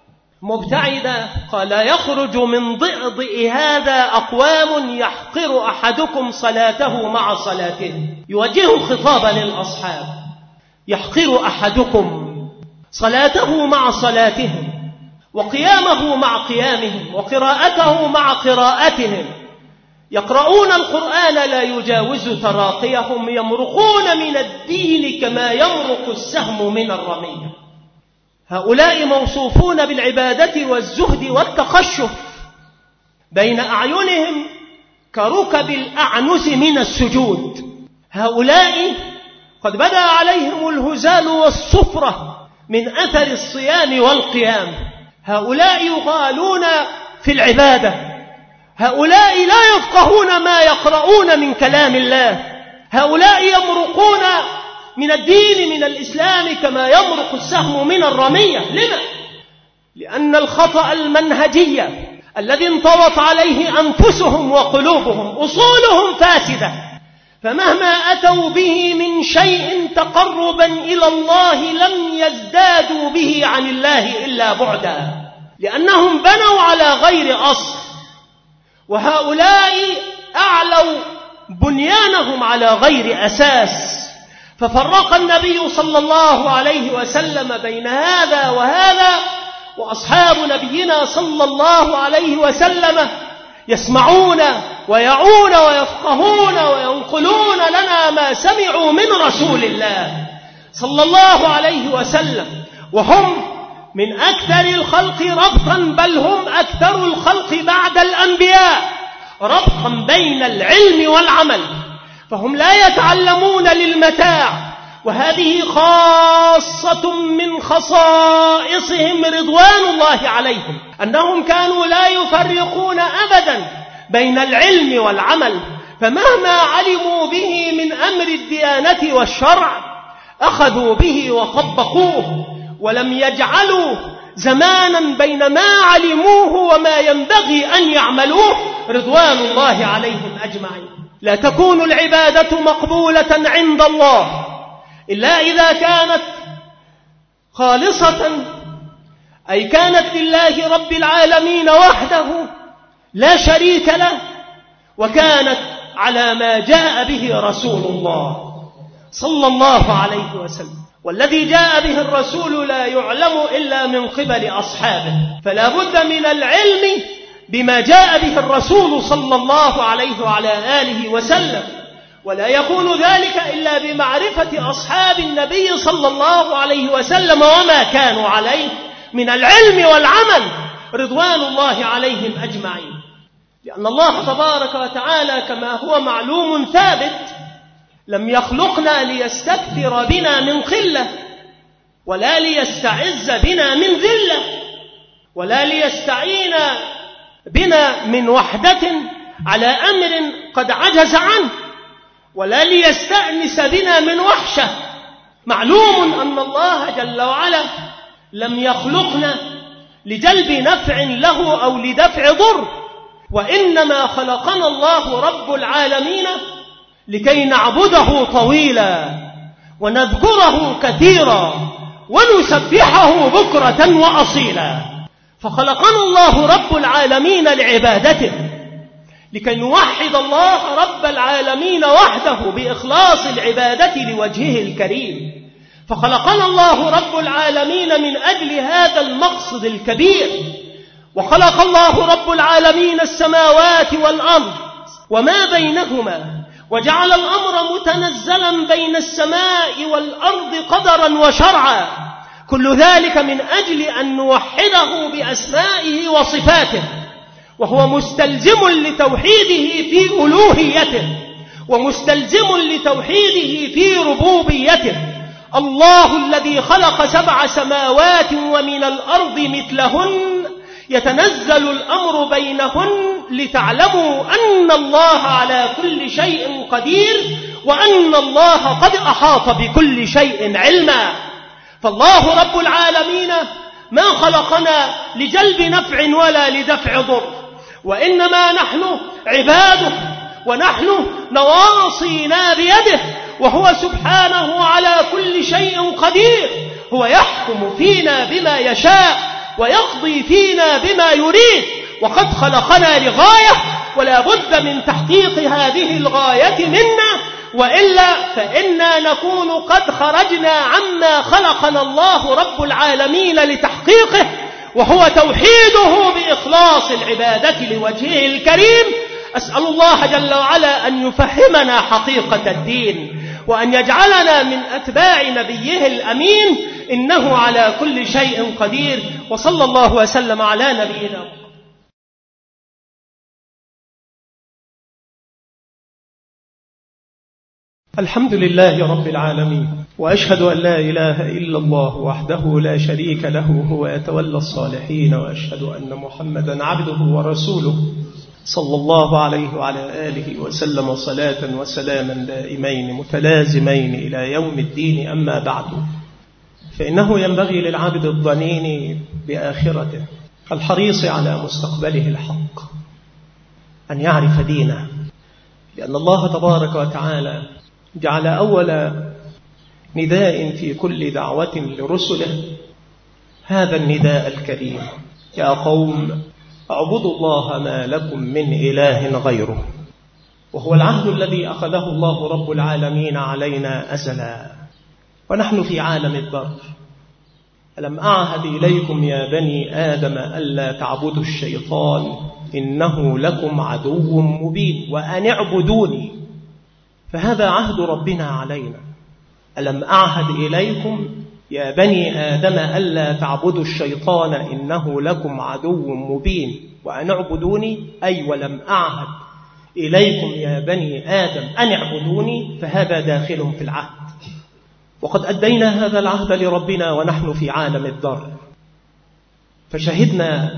مبتعدا قال: يخرج من ضئضئ هذا أقوام يحقر أحدكم صلاته مع صلاته. يوجه خطابا للأصحاب: يحقر أحدكم صلاته مع صلاتهم، وقيامه مع قيامهم، وقراءته مع قراءتهم، يقرؤون القرآن لا يجاوز تراقيهم، يمرقون من الدين كما يمرق السهم من الرمية. هؤلاء موصوفون بالعبادة والزهد والتخشف، بين أعينهم كركب الأعنز من السجود. هؤلاء قد بدا عليهم الهزال والصفرة من أثر الصيام والقيام. هؤلاء يغالون في العبادة، هؤلاء لا يفقهون ما يقرؤون من كلام الله، هؤلاء يمرقون من الدين من الإسلام كما يمرق السهم من الرمية. لما؟ لأن الخطأ المنهجي الذي انطوت عليه أنفسهم وقلوبهم أصولهم فاسدة، فمهما أتوا به من شيء تقربا إلى الله لم يزدادوا به عن الله إلا بعدا، لأنهم بنوا على غير أصل. وهؤلاء أعلوا بنيانهم على غير أساس، ففرق النبي صلى الله عليه وسلم بين هذا وهذا. وأصحاب نبينا صلى الله عليه وسلم يسمعون ويعون ويفقهون وينقلون لنا ما سمعوا من رسول الله صلى الله عليه وسلم، وهم من أكثر الخلق ربطا، بل هم أكثر الخلق بعد الأنبياء ربطا بين العلم والعمل، فهم لا يتعلمون للمتاع. وهذه خاصة من خصائصهم رضوان الله عليهم، أنهم كانوا لا يفرقون أبدا بين العلم والعمل، فمهما علموا به من أمر الديانة والشرع أخذوا به وطبقوه، ولم يجعلوا زمانا بين ما علموه وما ينبغي أن يعملوه رضوان الله عليهم أجمعين. لا تكون العبادة مقبولة عند الله إلا إذا كانت خالصة، أي كانت لله رب العالمين وحده لا شريك له، وكانت على ما جاء به رسول الله صلى الله عليه وسلم. والذي جاء به الرسول لا يعلم إلا من قبل أصحابه، فلا بد من العلم بما جاء به الرسول صلى الله عليه وعلى آله وسلم، ولا يكون ذلك إلا بمعرفة أصحاب النبي صلى الله عليه وسلم وما كانوا عليه من العلم والعمل رضوان الله عليهم أجمعين. لأن الله تبارك وتعالى كما هو معلوم ثابت لم يخلقنا ليستكثر بنا من قلة، ولا ليستعز بنا من ذلة، ولا ليستعين بنا من وحدة على أمر قد عجز عنه، ولا ليستأنس بنا من وحشة. معلوم أن الله جل وعلا لم يخلقنا لجلب نفع له أو لدفع ضر، وإنما خلقنا الله رب العالمين لكي نعبده طويلا ونذكره كثيرا ونسبحه بكرة وأصيلا. فخلقنا الله رب العالمين لعبادته، لكي نوحد الله رب العالمين وحده بإخلاص العبادة لوجهه الكريم. فخلقنا الله رب العالمين من أجل هذا المقصد الكبير. وخلق الله رب العالمين السماوات والأرض وما بينهما، وجعل الأمر متنزلا بين السماء والأرض قدرا وشرعا، كل ذلك من أجل أن نوحده بأسمائه وصفاته، وهو مستلزم لتوحيده في ألوهيته ومستلزم لتوحيده في ربوبيته. الله الذي خلق سبع سماوات ومن الأرض مثلهن يتنزل الأمر بينهن لتعلموا أن الله على كل شيء قدير وأن الله قد أحاط بكل شيء علما. فالله رب العالمين ما خلقنا لجلب نفع ولا لدفع ضر، وإنما نحن عباده ونحن نواصينا بيده، وهو سبحانه على كل شيء قدير. هو يحكم فينا بما يشاء ويقضي فينا بما يريد، وقد خلقنا لغاية ولا بد من تحقيق هذه الغاية منا، وإلا فإنا نكون قد خرجنا عما خلقنا الله رب العالمين لتحقيقه، وهو توحيده بإخلاص العبادة لوجهه الكريم. أسأل الله جل وعلا أن يفهمنا حقيقة الدين، وأن يجعلنا من أتباع نبيه الأمين، إنه على كل شيء قدير. وصلى الله وسلم على نبينا. الحمد لله رب العالمين، وأشهد أن لا إله إلا الله وحده لا شريك له، هو يتولى الصالحين، وأشهد أن محمدا عبده ورسوله صلى الله عليه وعلى آله وسلم صلاة وسلاما دائمين متلازمين إلى يوم الدين. أما بعد، فإنه ينبغي للعبد الضنين بآخرته الحريص على مستقبله الحق أن يعرف دينه، لأن الله تبارك وتعالى جعل أول نداء في كل دعوة لرسله هذا النداء الكريم: يا قوم اعبدوا الله ما لكم من إله غيره. وهو العهد الذي أخذه الله رب العالمين علينا أزلا، ونحن في عالم الضر. ألم أعهد إليكم يا بني آدم ألا تعبدوا الشيطان إنه لكم عدو مبين وأن اعبدوني. فهذا عهد ربنا علينا: ألم أعهد إليكم يا بني آدم ألا تعبدوا الشيطان إنه لكم عدو مبين وأن اعبدوني، أي ولم أعهد إليكم يا بني آدم أن اعبدوني، فهذا داخل في العهد. وقد أدينا هذا العهد لربنا ونحن في عالم الضر، فشهدنا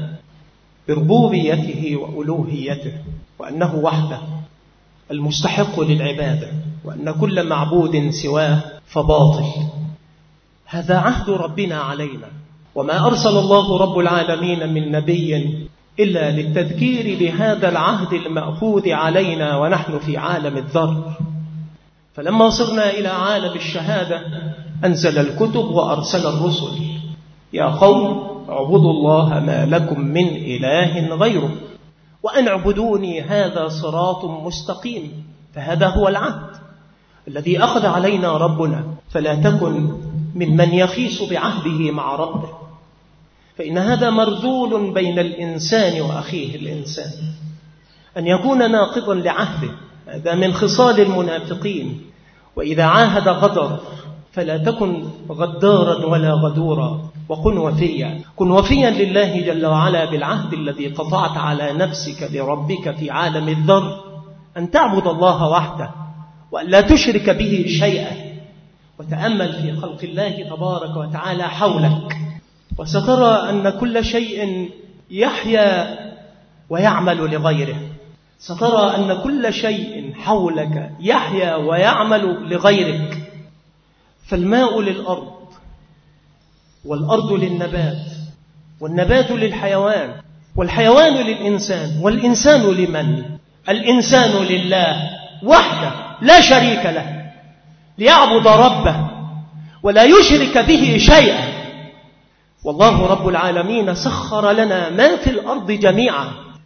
بربوبيته وألوهيته، وأنه وحده المستحق للعبادة، وأن كل معبود سواه فباطل. هذا عهد ربنا علينا، وما أرسل الله رب العالمين من نبي إلا للتذكير بهذا العهد المأخوذ علينا ونحن في عالم الذر. فلما صرنا إلى عالم الشهادة أنزل الكتب وأرسل الرسل: يا قوم اعبدوا الله ما لكم من إله غيره وأن اعبدوني، هذا صراط مستقيم. فهذا هو العهد الذي أخذ علينا ربنا، فلا تكن ممن يخيس بعهده مع ربه، فإن هذا مرذول بين الإنسان وأخيه الإنسان، أن يكون ناقضا لعهده. هذا من خصال المنافقين، وإذا عاهد غدر، فلا تكن غدارا ولا غدورا، وكن وفيا. كن وفيا لله جل وعلا بالعهد الذي قطعت على نفسك لربك في عالم الذر، أن تعبد الله وحده وأن لا تشرك به شيئا. وتأمل في خلق الله تبارك وتعالى حولك، وسترى أن كل شيء يحيا ويعمل لغيره. سترى أن كل شيء حولك يحيا ويعمل لغيرك. فالماء للأرض، والأرض للنبات، والنبات للحيوان، والحيوان للإنسان، والإنسان لمن؟ الإنسان لله وحده لا شريك له، ليعبد ربه ولا يشرك به شيئا. والله رب العالمين سخر لنا ما في الأرض جميعا،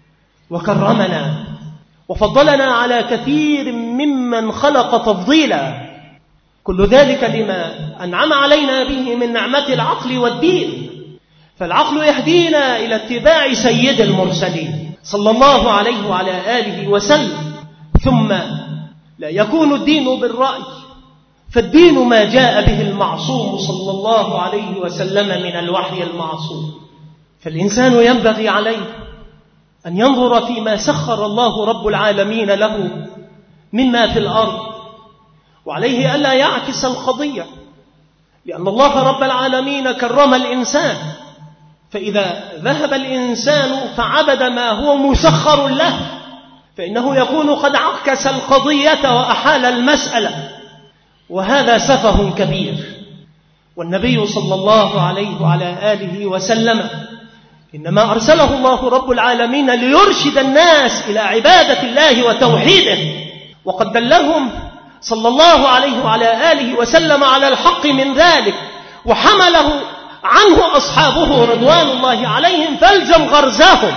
وكرمنا وفضلنا على كثير ممن خلق تفضيلا، كل ذلك لما أنعم علينا به من نعمة العقل والدين. فالعقل يهدينا إلى اتباع سيد المرسلين صلى الله عليه وعلى آله وسلم، ثم لا يكون الدين بالرأي، فالدين ما جاء به المعصوم صلى الله عليه وسلم من الوحي المعصوم. فالإنسان ينبغي عليه أن ينظر فيما سخر الله رب العالمين له مما في الأرض، وعليه ألا يعكس القضية، لأن الله رب العالمين كرم الإنسان، فإذا ذهب الإنسان فعبد ما هو مسخر له فإنه يكون قد عكس القضية وأحال المسألة، وهذا سفه كبير. والنبي صلى الله عليه وعلى آله وسلم إنما أرسله الله رب العالمين ليرشد الناس إلى عبادة الله وتوحيده، وقد دلهم صلى الله عليه وعلى آله وسلم على الحق من ذلك، وحمله عنه أصحابه رضوان الله عليهم فالزم غرزاهم،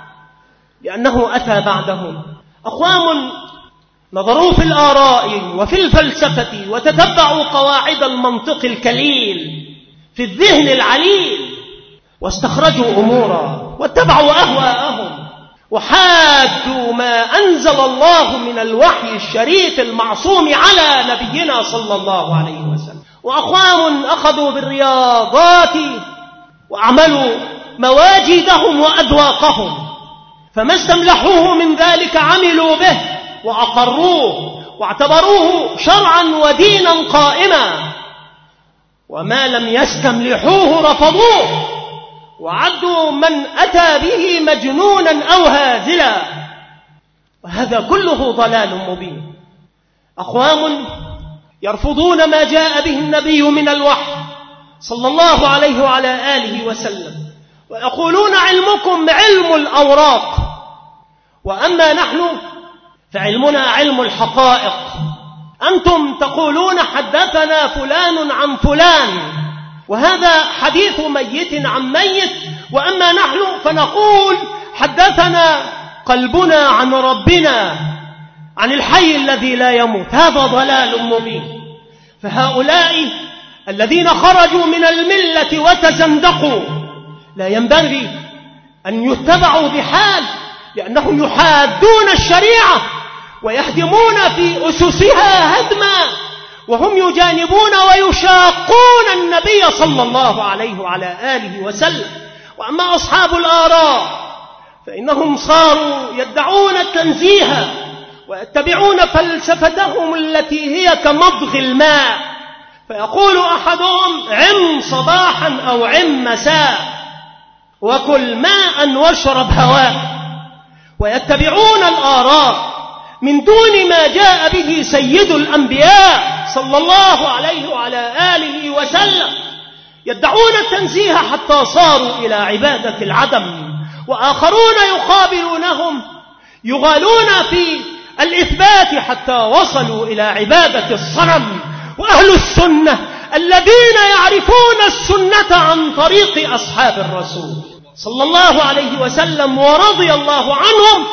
لأنه أتى بعدهم أقوام نظروا في الآراء وفي الفلسفة وتتبعوا قواعد المنطق الكليل في الذهن العليل، واستخرجوا أمورا واتبعوا أهواءهم وحادوا ما أنزل الله من الوحي الشريف المعصوم على نبينا صلى الله عليه وسلم. وأقوام أخذوا بالرياضات وأعملوا مواجدهم وأذواقهم، فما استملحوه من ذلك عملوا به وأقروه واعتبروه شرعا ودينا قائما، وما لم يستملحوه رفضوه وعدوا من أتى به مجنونا أو هازلا، وهذا كله ضلال مبين. أقوام يرفضون ما جاء به النبي من الوحي صلى الله عليه وعلى آله وسلم، ويقولون علمكم علم الأوراق، وأما نحن فعلمنا علم الحقائق. أنتم تقولون حدثنا فلان عن فلان، وهذا حديث ميت عن ميت، وأما نحن فنقول حدثنا قلبنا عن ربنا، عن الحي الذي لا يموت. هذا ضلال مبين. فهؤلاء الذين خرجوا من الملة وتزندقوا لا ينبغي أن يتبعوا بحال، لأنهم يحادون الشريعة ويهدمون في أسسها هدما، وهم يجانبون ويشاقون النبي صلى الله عليه وعلى آله وسلم. وأما أصحاب الآراء فإنهم صاروا يدعون التنزيه ويتبعون فلسفتهم التي هي كمضغ الماء، فيقول أحدهم عم صباحا أو عم مساء، وكل ماء واشرب هواء، ويتبعون الآراء من دون ما جاء به سيد الأنبياء صلى الله عليه وعلى آله وسلم. يدعون التنزيه حتى صاروا إلى عبادة العدم، وآخرون يقابلونهم يغالون في الإثبات حتى وصلوا إلى عبادة الصنم. وأهل السنة الذين يعرفون السنة عن طريق أصحاب الرسول صلى الله عليه وسلم ورضي الله عنهم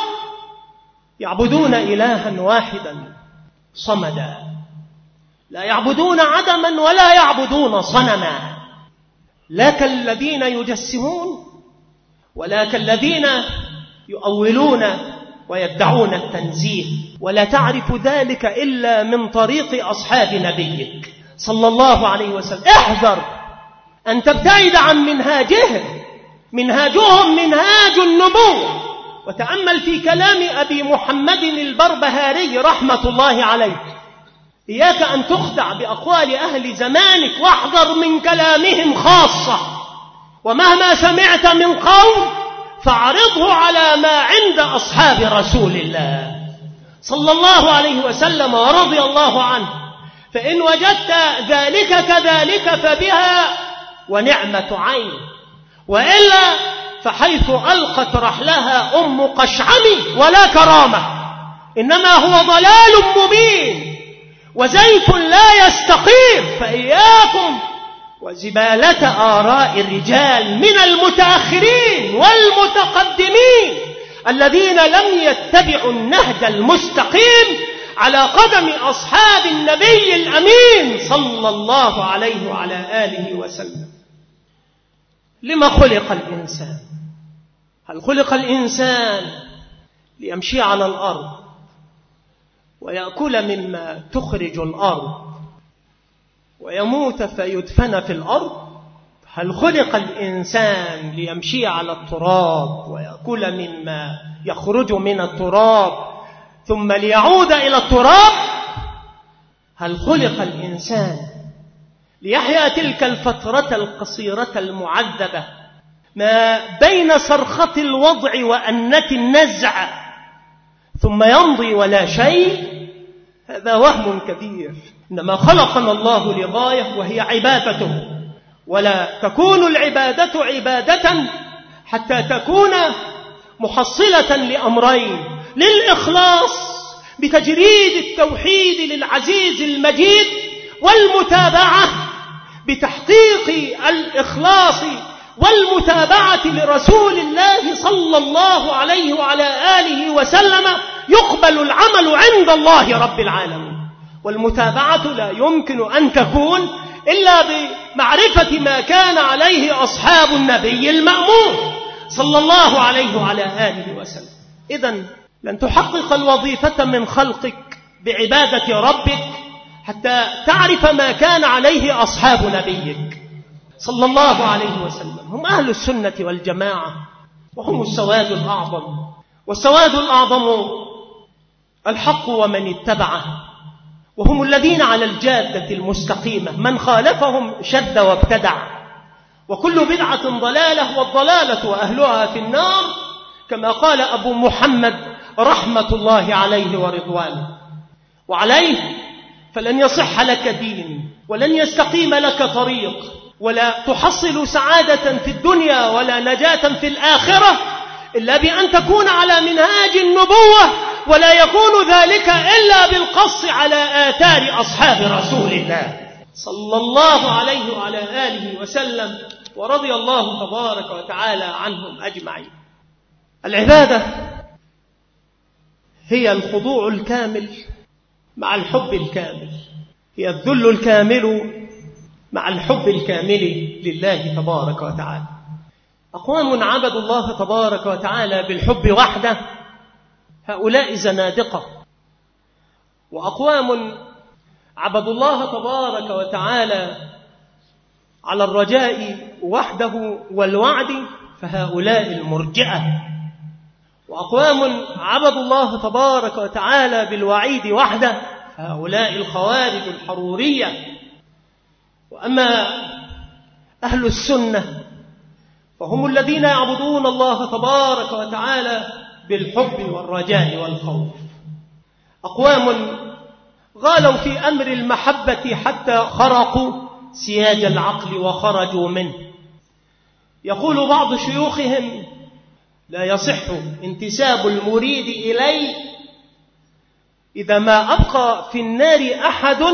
يعبدون إلها واحدا صمدا، لا يعبدون عدما ولا يعبدون صنما، لا كالذين يجسمون ولا كالذين يؤولون ويدعون التنزيه. ولا تعرف ذلك إلا من طريق أصحاب نبيك صلى الله عليه وسلم. احذر أن تبتعد عن منهاجهم، منهاجهم منهاج النبوة. وتأمل في كلام أبي محمد البربهاري رحمة الله عليه. إياك أن تخدع بأقوال أهل زمانك، واحذر من كلامهم خاصة، ومهما سمعت من قول فاعرضه على ما عند أصحاب رسول الله صلى الله عليه وسلم ورضي الله عنه. فإن وجدت ذلك كذلك فبها ونعمة عين، وإلا فحيث ألقت رحلها أم قشعم ولا كرامة، إنما هو ضلال مبين وزيت لا يستقيم. فإياكم وزبالة آراء الرجال من المتأخرين والمتقدمين الذين لم يتبعوا النهج المستقيم على قدم أصحاب النبي الأمين صلى الله عليه وعلى آله وسلم. لما خلق الإنسان؟ هل خلق الإنسان ليمشي على الأرض؟ ويأكل مما تخرج الأرض ويموت فيدفن في الأرض؟ هل خلق الإنسان ليمشي على التراب ويأكل مما يخرج من التراب ثم ليعود إلى التراب؟ هل خلق الإنسان ليحيا تلك الفترة القصيرة المعذبة ما بين صرخة الوضع وأنة النزع ثم يمضي ولا شيء؟ هذا وهم كبير. إنما خلقنا الله لغاية وهي عبادته، ولا تكون العبادة عبادة حتى تكون محصلة لأمرين: للإخلاص بتجريد التوحيد للعزيز المجيد، والمتابعة بتحقيق الإخلاص والمتابعة لرسول الله صلى الله عليه وعلى آله وسلم، يقبل العمل عند الله رب العالمين. والمتابعة لا يمكن أن تكون إلا بمعرفة ما كان عليه أصحاب النبي المأمون صلى الله عليه وعلى آله وسلم. إذن لن تحقق الوظيفة من خلقك بعبادة ربك حتى تعرف ما كان عليه أصحاب نبيك صلى الله عليه وسلم. هم أهل السنة والجماعة، وهم السواد الأعظم، والسواد الأعظم الحق ومن اتبعه، وهم الذين على الجادة المستقيمة، من خالفهم شد وابتدع، وكل بدعة ضلالة، والضلالة وأهلها في النار، كما قال أبو محمد رحمة الله عليه ورضوانه. وعليه فلن يصح لك دين، ولن يستقيم لك طريق، ولا تحصل سعادة في الدنيا ولا نجاة في الآخرة إلا بأن تكون على منهاج النبوة، ولا يكون ذلك إلا بالقص على آثار أصحاب رسول الله صلى الله عليه وعلى آله وسلم، ورضي الله تبارك وتعالى عنهم أجمعين. العبادة هي الخضوع الكامل مع الحب الكامل، هي الذل الكامل مع الحب الكامل لله تبارك وتعالى. أقوام عبدوا الله تبارك وتعالى بالحب وحده، هؤلاء زنادقة. وأقوام عبدوا الله تبارك وتعالى على الرجاء وحده والوعد، فهؤلاء المرجئة. وأقوام عبدوا الله تبارك وتعالى بالوعيد وحده، فهؤلاء الخوارج الحرورية. وأما أهل السنة فهم الذين يعبدون الله تبارك وتعالى بالحب والرجاء والخوف. أقوام غالوا في أمر المحبة حتى خرقوا سياج العقل وخرجوا منه. يقول بعض شيوخهم: لا يصح انتساب المريد إليه إذا ما أبقى في النار أحد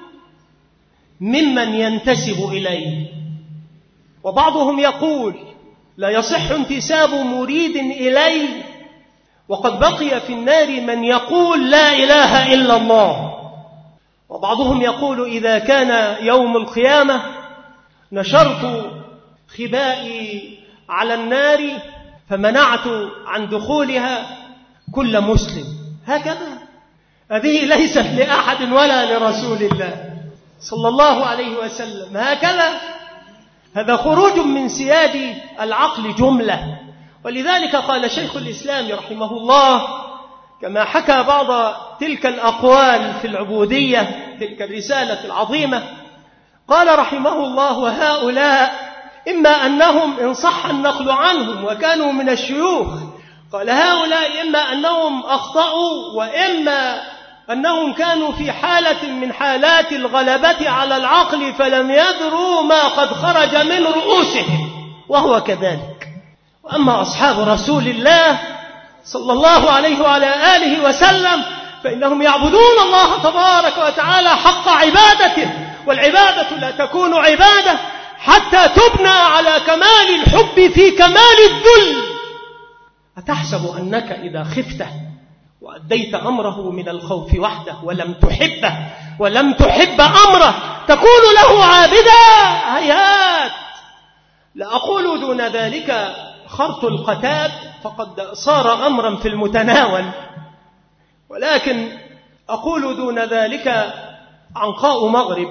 ممن ينتسب إليه. وبعضهم يقول: لا يصح انتساب مريد إليه وقد بقي في النار من يقول لا إله إلا الله. وبعضهم يقول: إذا كان يوم القيامة نشرت خبائي على النار فمنعت عن دخولها كل مسلم. هكذا، هذه ليست لأحد ولا لرسول الله صلى الله عليه وسلم. هكذا، هذا خروج من سياد العقل جملة. ولذلك قال شيخ الإسلام رحمه الله، كما حكى بعض تلك الأقوال في العبودية، تلك الرسالة العظيمة، قال رحمه الله: وهؤلاء إما أنهم إن صح النقل عنهم وكانوا من الشيوخ، قال هؤلاء إما أنهم أخطأوا، وإما أنهم كانوا في حالة من حالات الغلبة على العقل فلم يدروا ما قد خرج من رؤوسهم، وهو كذلك. وأما أصحاب رسول الله صلى الله عليه وعلى آله وسلم فإنهم يعبدون الله تبارك وتعالى حق عبادته، والعبادة لا تكون عبادة حتى تبنى على كمال الحب في كمال الذل. أتحسب أنك إذا خفته وأديت أمره من الخوف وحده ولم تحبه ولم تحب أمره تكون له عابدا؟ هيهات. لا أقول دون ذلك خرط القتاد فقد صار أمرا في المتناول، ولكن أقول دون ذلك عنقاء مغرب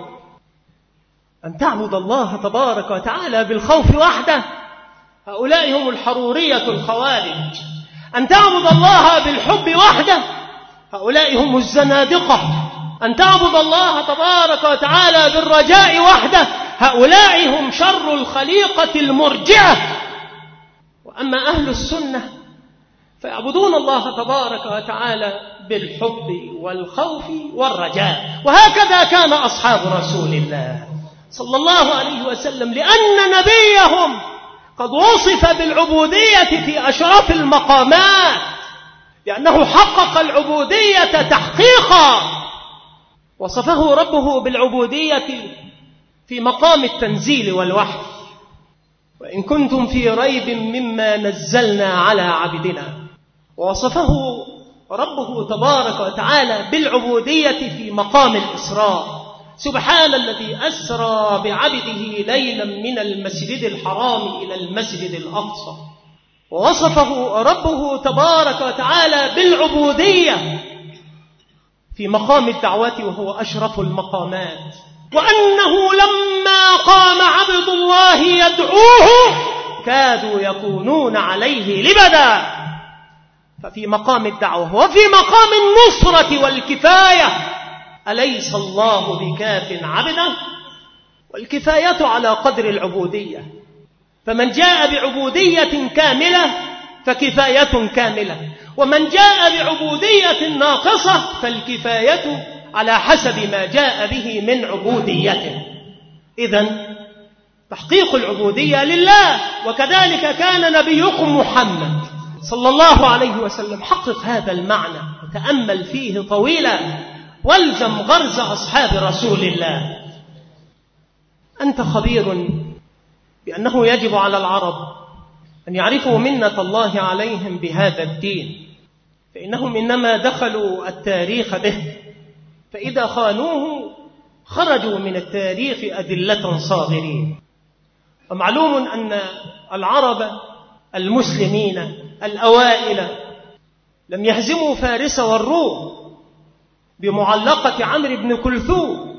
أن تعبد الله تبارك وتعالى بالخوف وحده، هؤلاء هم الحرورية الخوارج. أن تعبد الله بالحب وحده، هؤلاء هم الزنادقة. أن تعبد الله تبارك وتعالى بالرجاء وحده، هؤلاء هم شر الخليقة المرجعة. وأما أهل السنة فيعبدون الله تبارك وتعالى بالحب والخوف والرجاء. وهكذا كان أصحاب رسول الله صلى الله عليه وسلم، لأن نبيهم قد وصف بالعبودية في أشرف المقامات، لأنه حقق العبودية تحقيقا. وصفه ربه بالعبودية في مقام التنزيل والوحي: وإن كنتم في ريب مما نزلنا على عبدنا. ووصفه ربه تبارك وتعالى بالعبودية في مقام الإسراء: سبحان الذي أسرى بعبده ليلا من المسجد الحرام إلى المسجد الأقصى. ووصفه ربه تبارك وتعالى بالعبودية في مقام الدعوة وهو أشرف المقامات: وأنه لما قام عبد الله يدعوه كادوا يكونون عليه لبدا. ففي مقام الدعوة وفي مقام النصرة والكفاية أليس الله بكاف عبده؟ والكفاية على قدر العبودية، فمن جاء بعبودية كاملة فكفاية كاملة، ومن جاء بعبودية ناقصة فالكفاية على حسب ما جاء به من عبوديته. إذن تحقيق العبودية لله. وكذلك كان نبيكم محمد صلى الله عليه وسلم. حقق هذا المعنى وتأمل فيه طويلا، والزم غرز أصحاب رسول الله. أنت خبير بأنه يجب على العرب أن يعرفوا منة الله عليهم بهذا الدين، فإنهم إنما دخلوا التاريخ به، فإذا خانوه خرجوا من التاريخ أذلة صاغرين. ومعلوم أن العرب المسلمين الأوائل لم يهزموا فارس والروم بمعلقة عمرو بن كلثوم.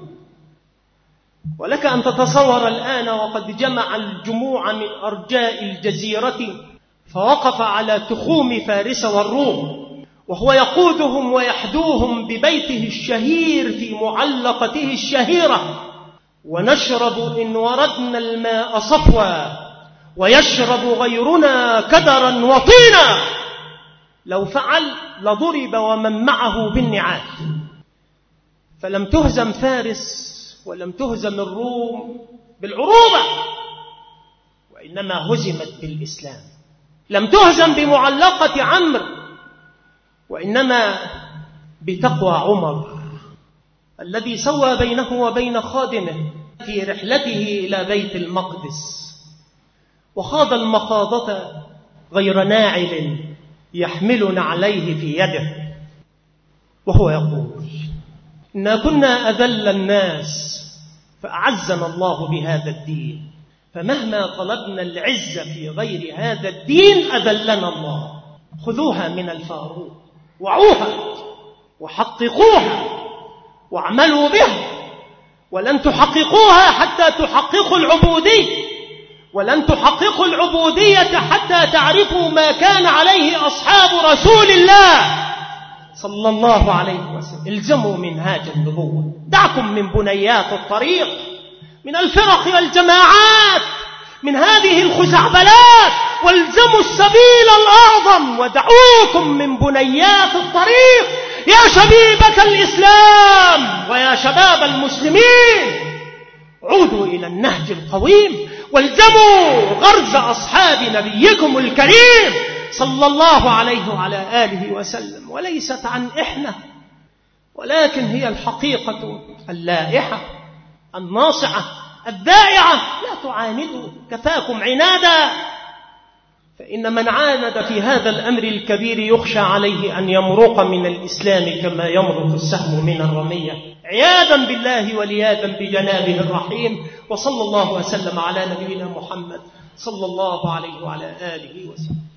ولك أن تتصور الآن وقد جمع الجموع من أرجاء الجزيرة فوقف على تخوم فارس والروم، وهو يقودهم ويحدوهم ببيته الشهير في معلقته الشهيرة: ونشرب إن وردنا الماء صفوا ويشرب غيرنا كدرا وطينا. لو فعل لضرب ومن معه بالنعال. فلم تهزم فارس ولم تهزم الروم بالعروبة، وإنما هزمت بالإسلام. لم تهزم بمعلقة عمرو، وإنما بتقوى عمر الذي سوى بينه وبين خادمه في رحلته إلى بيت المقدس، وخاض المخاضة غير ناعل يحملنا عليه في يده، وهو يقول: إنا كنا أذل الناس فأعزنا الله بهذا الدين، فمهما طلبنا العز في غير هذا الدين أذلنا الله. خذوها من الفاروق، وعوها وحققوها واعملوا بها، ولن تحققوها حتى تحققوا العبودية، ولن تحققوا العبودية حتى تعرفوا ما كان عليه أصحاب رسول الله صلى الله عليه وسلم. الزموا منهاج النبوة، دعكم من بنيات الطريق، من الفرق والجماعات، من هذه الخزعبلات، والزموا السبيل الأعظم ودعوكم من بنيات الطريق. يا شبيبة الإسلام ويا شباب المسلمين، عودوا إلى النهج القويم، والزموا غرز أصحاب نبيكم الكريم صلى الله عليه وعلى آله وسلم. وليست عن إحنا، ولكن هي الحقيقة اللائحة الناصعة الدائعة. لا تعاندوا، كفاكم عنادا، فإن من عاند في هذا الأمر الكبير يخشى عليه أن يمرق من الإسلام كما يمرق السهم من الرمية، عياذا بالله ولياذا بجنابه الرحيم. وصلى الله وسلم على نبينا محمد صلى الله عليه وعلى آله وسلم.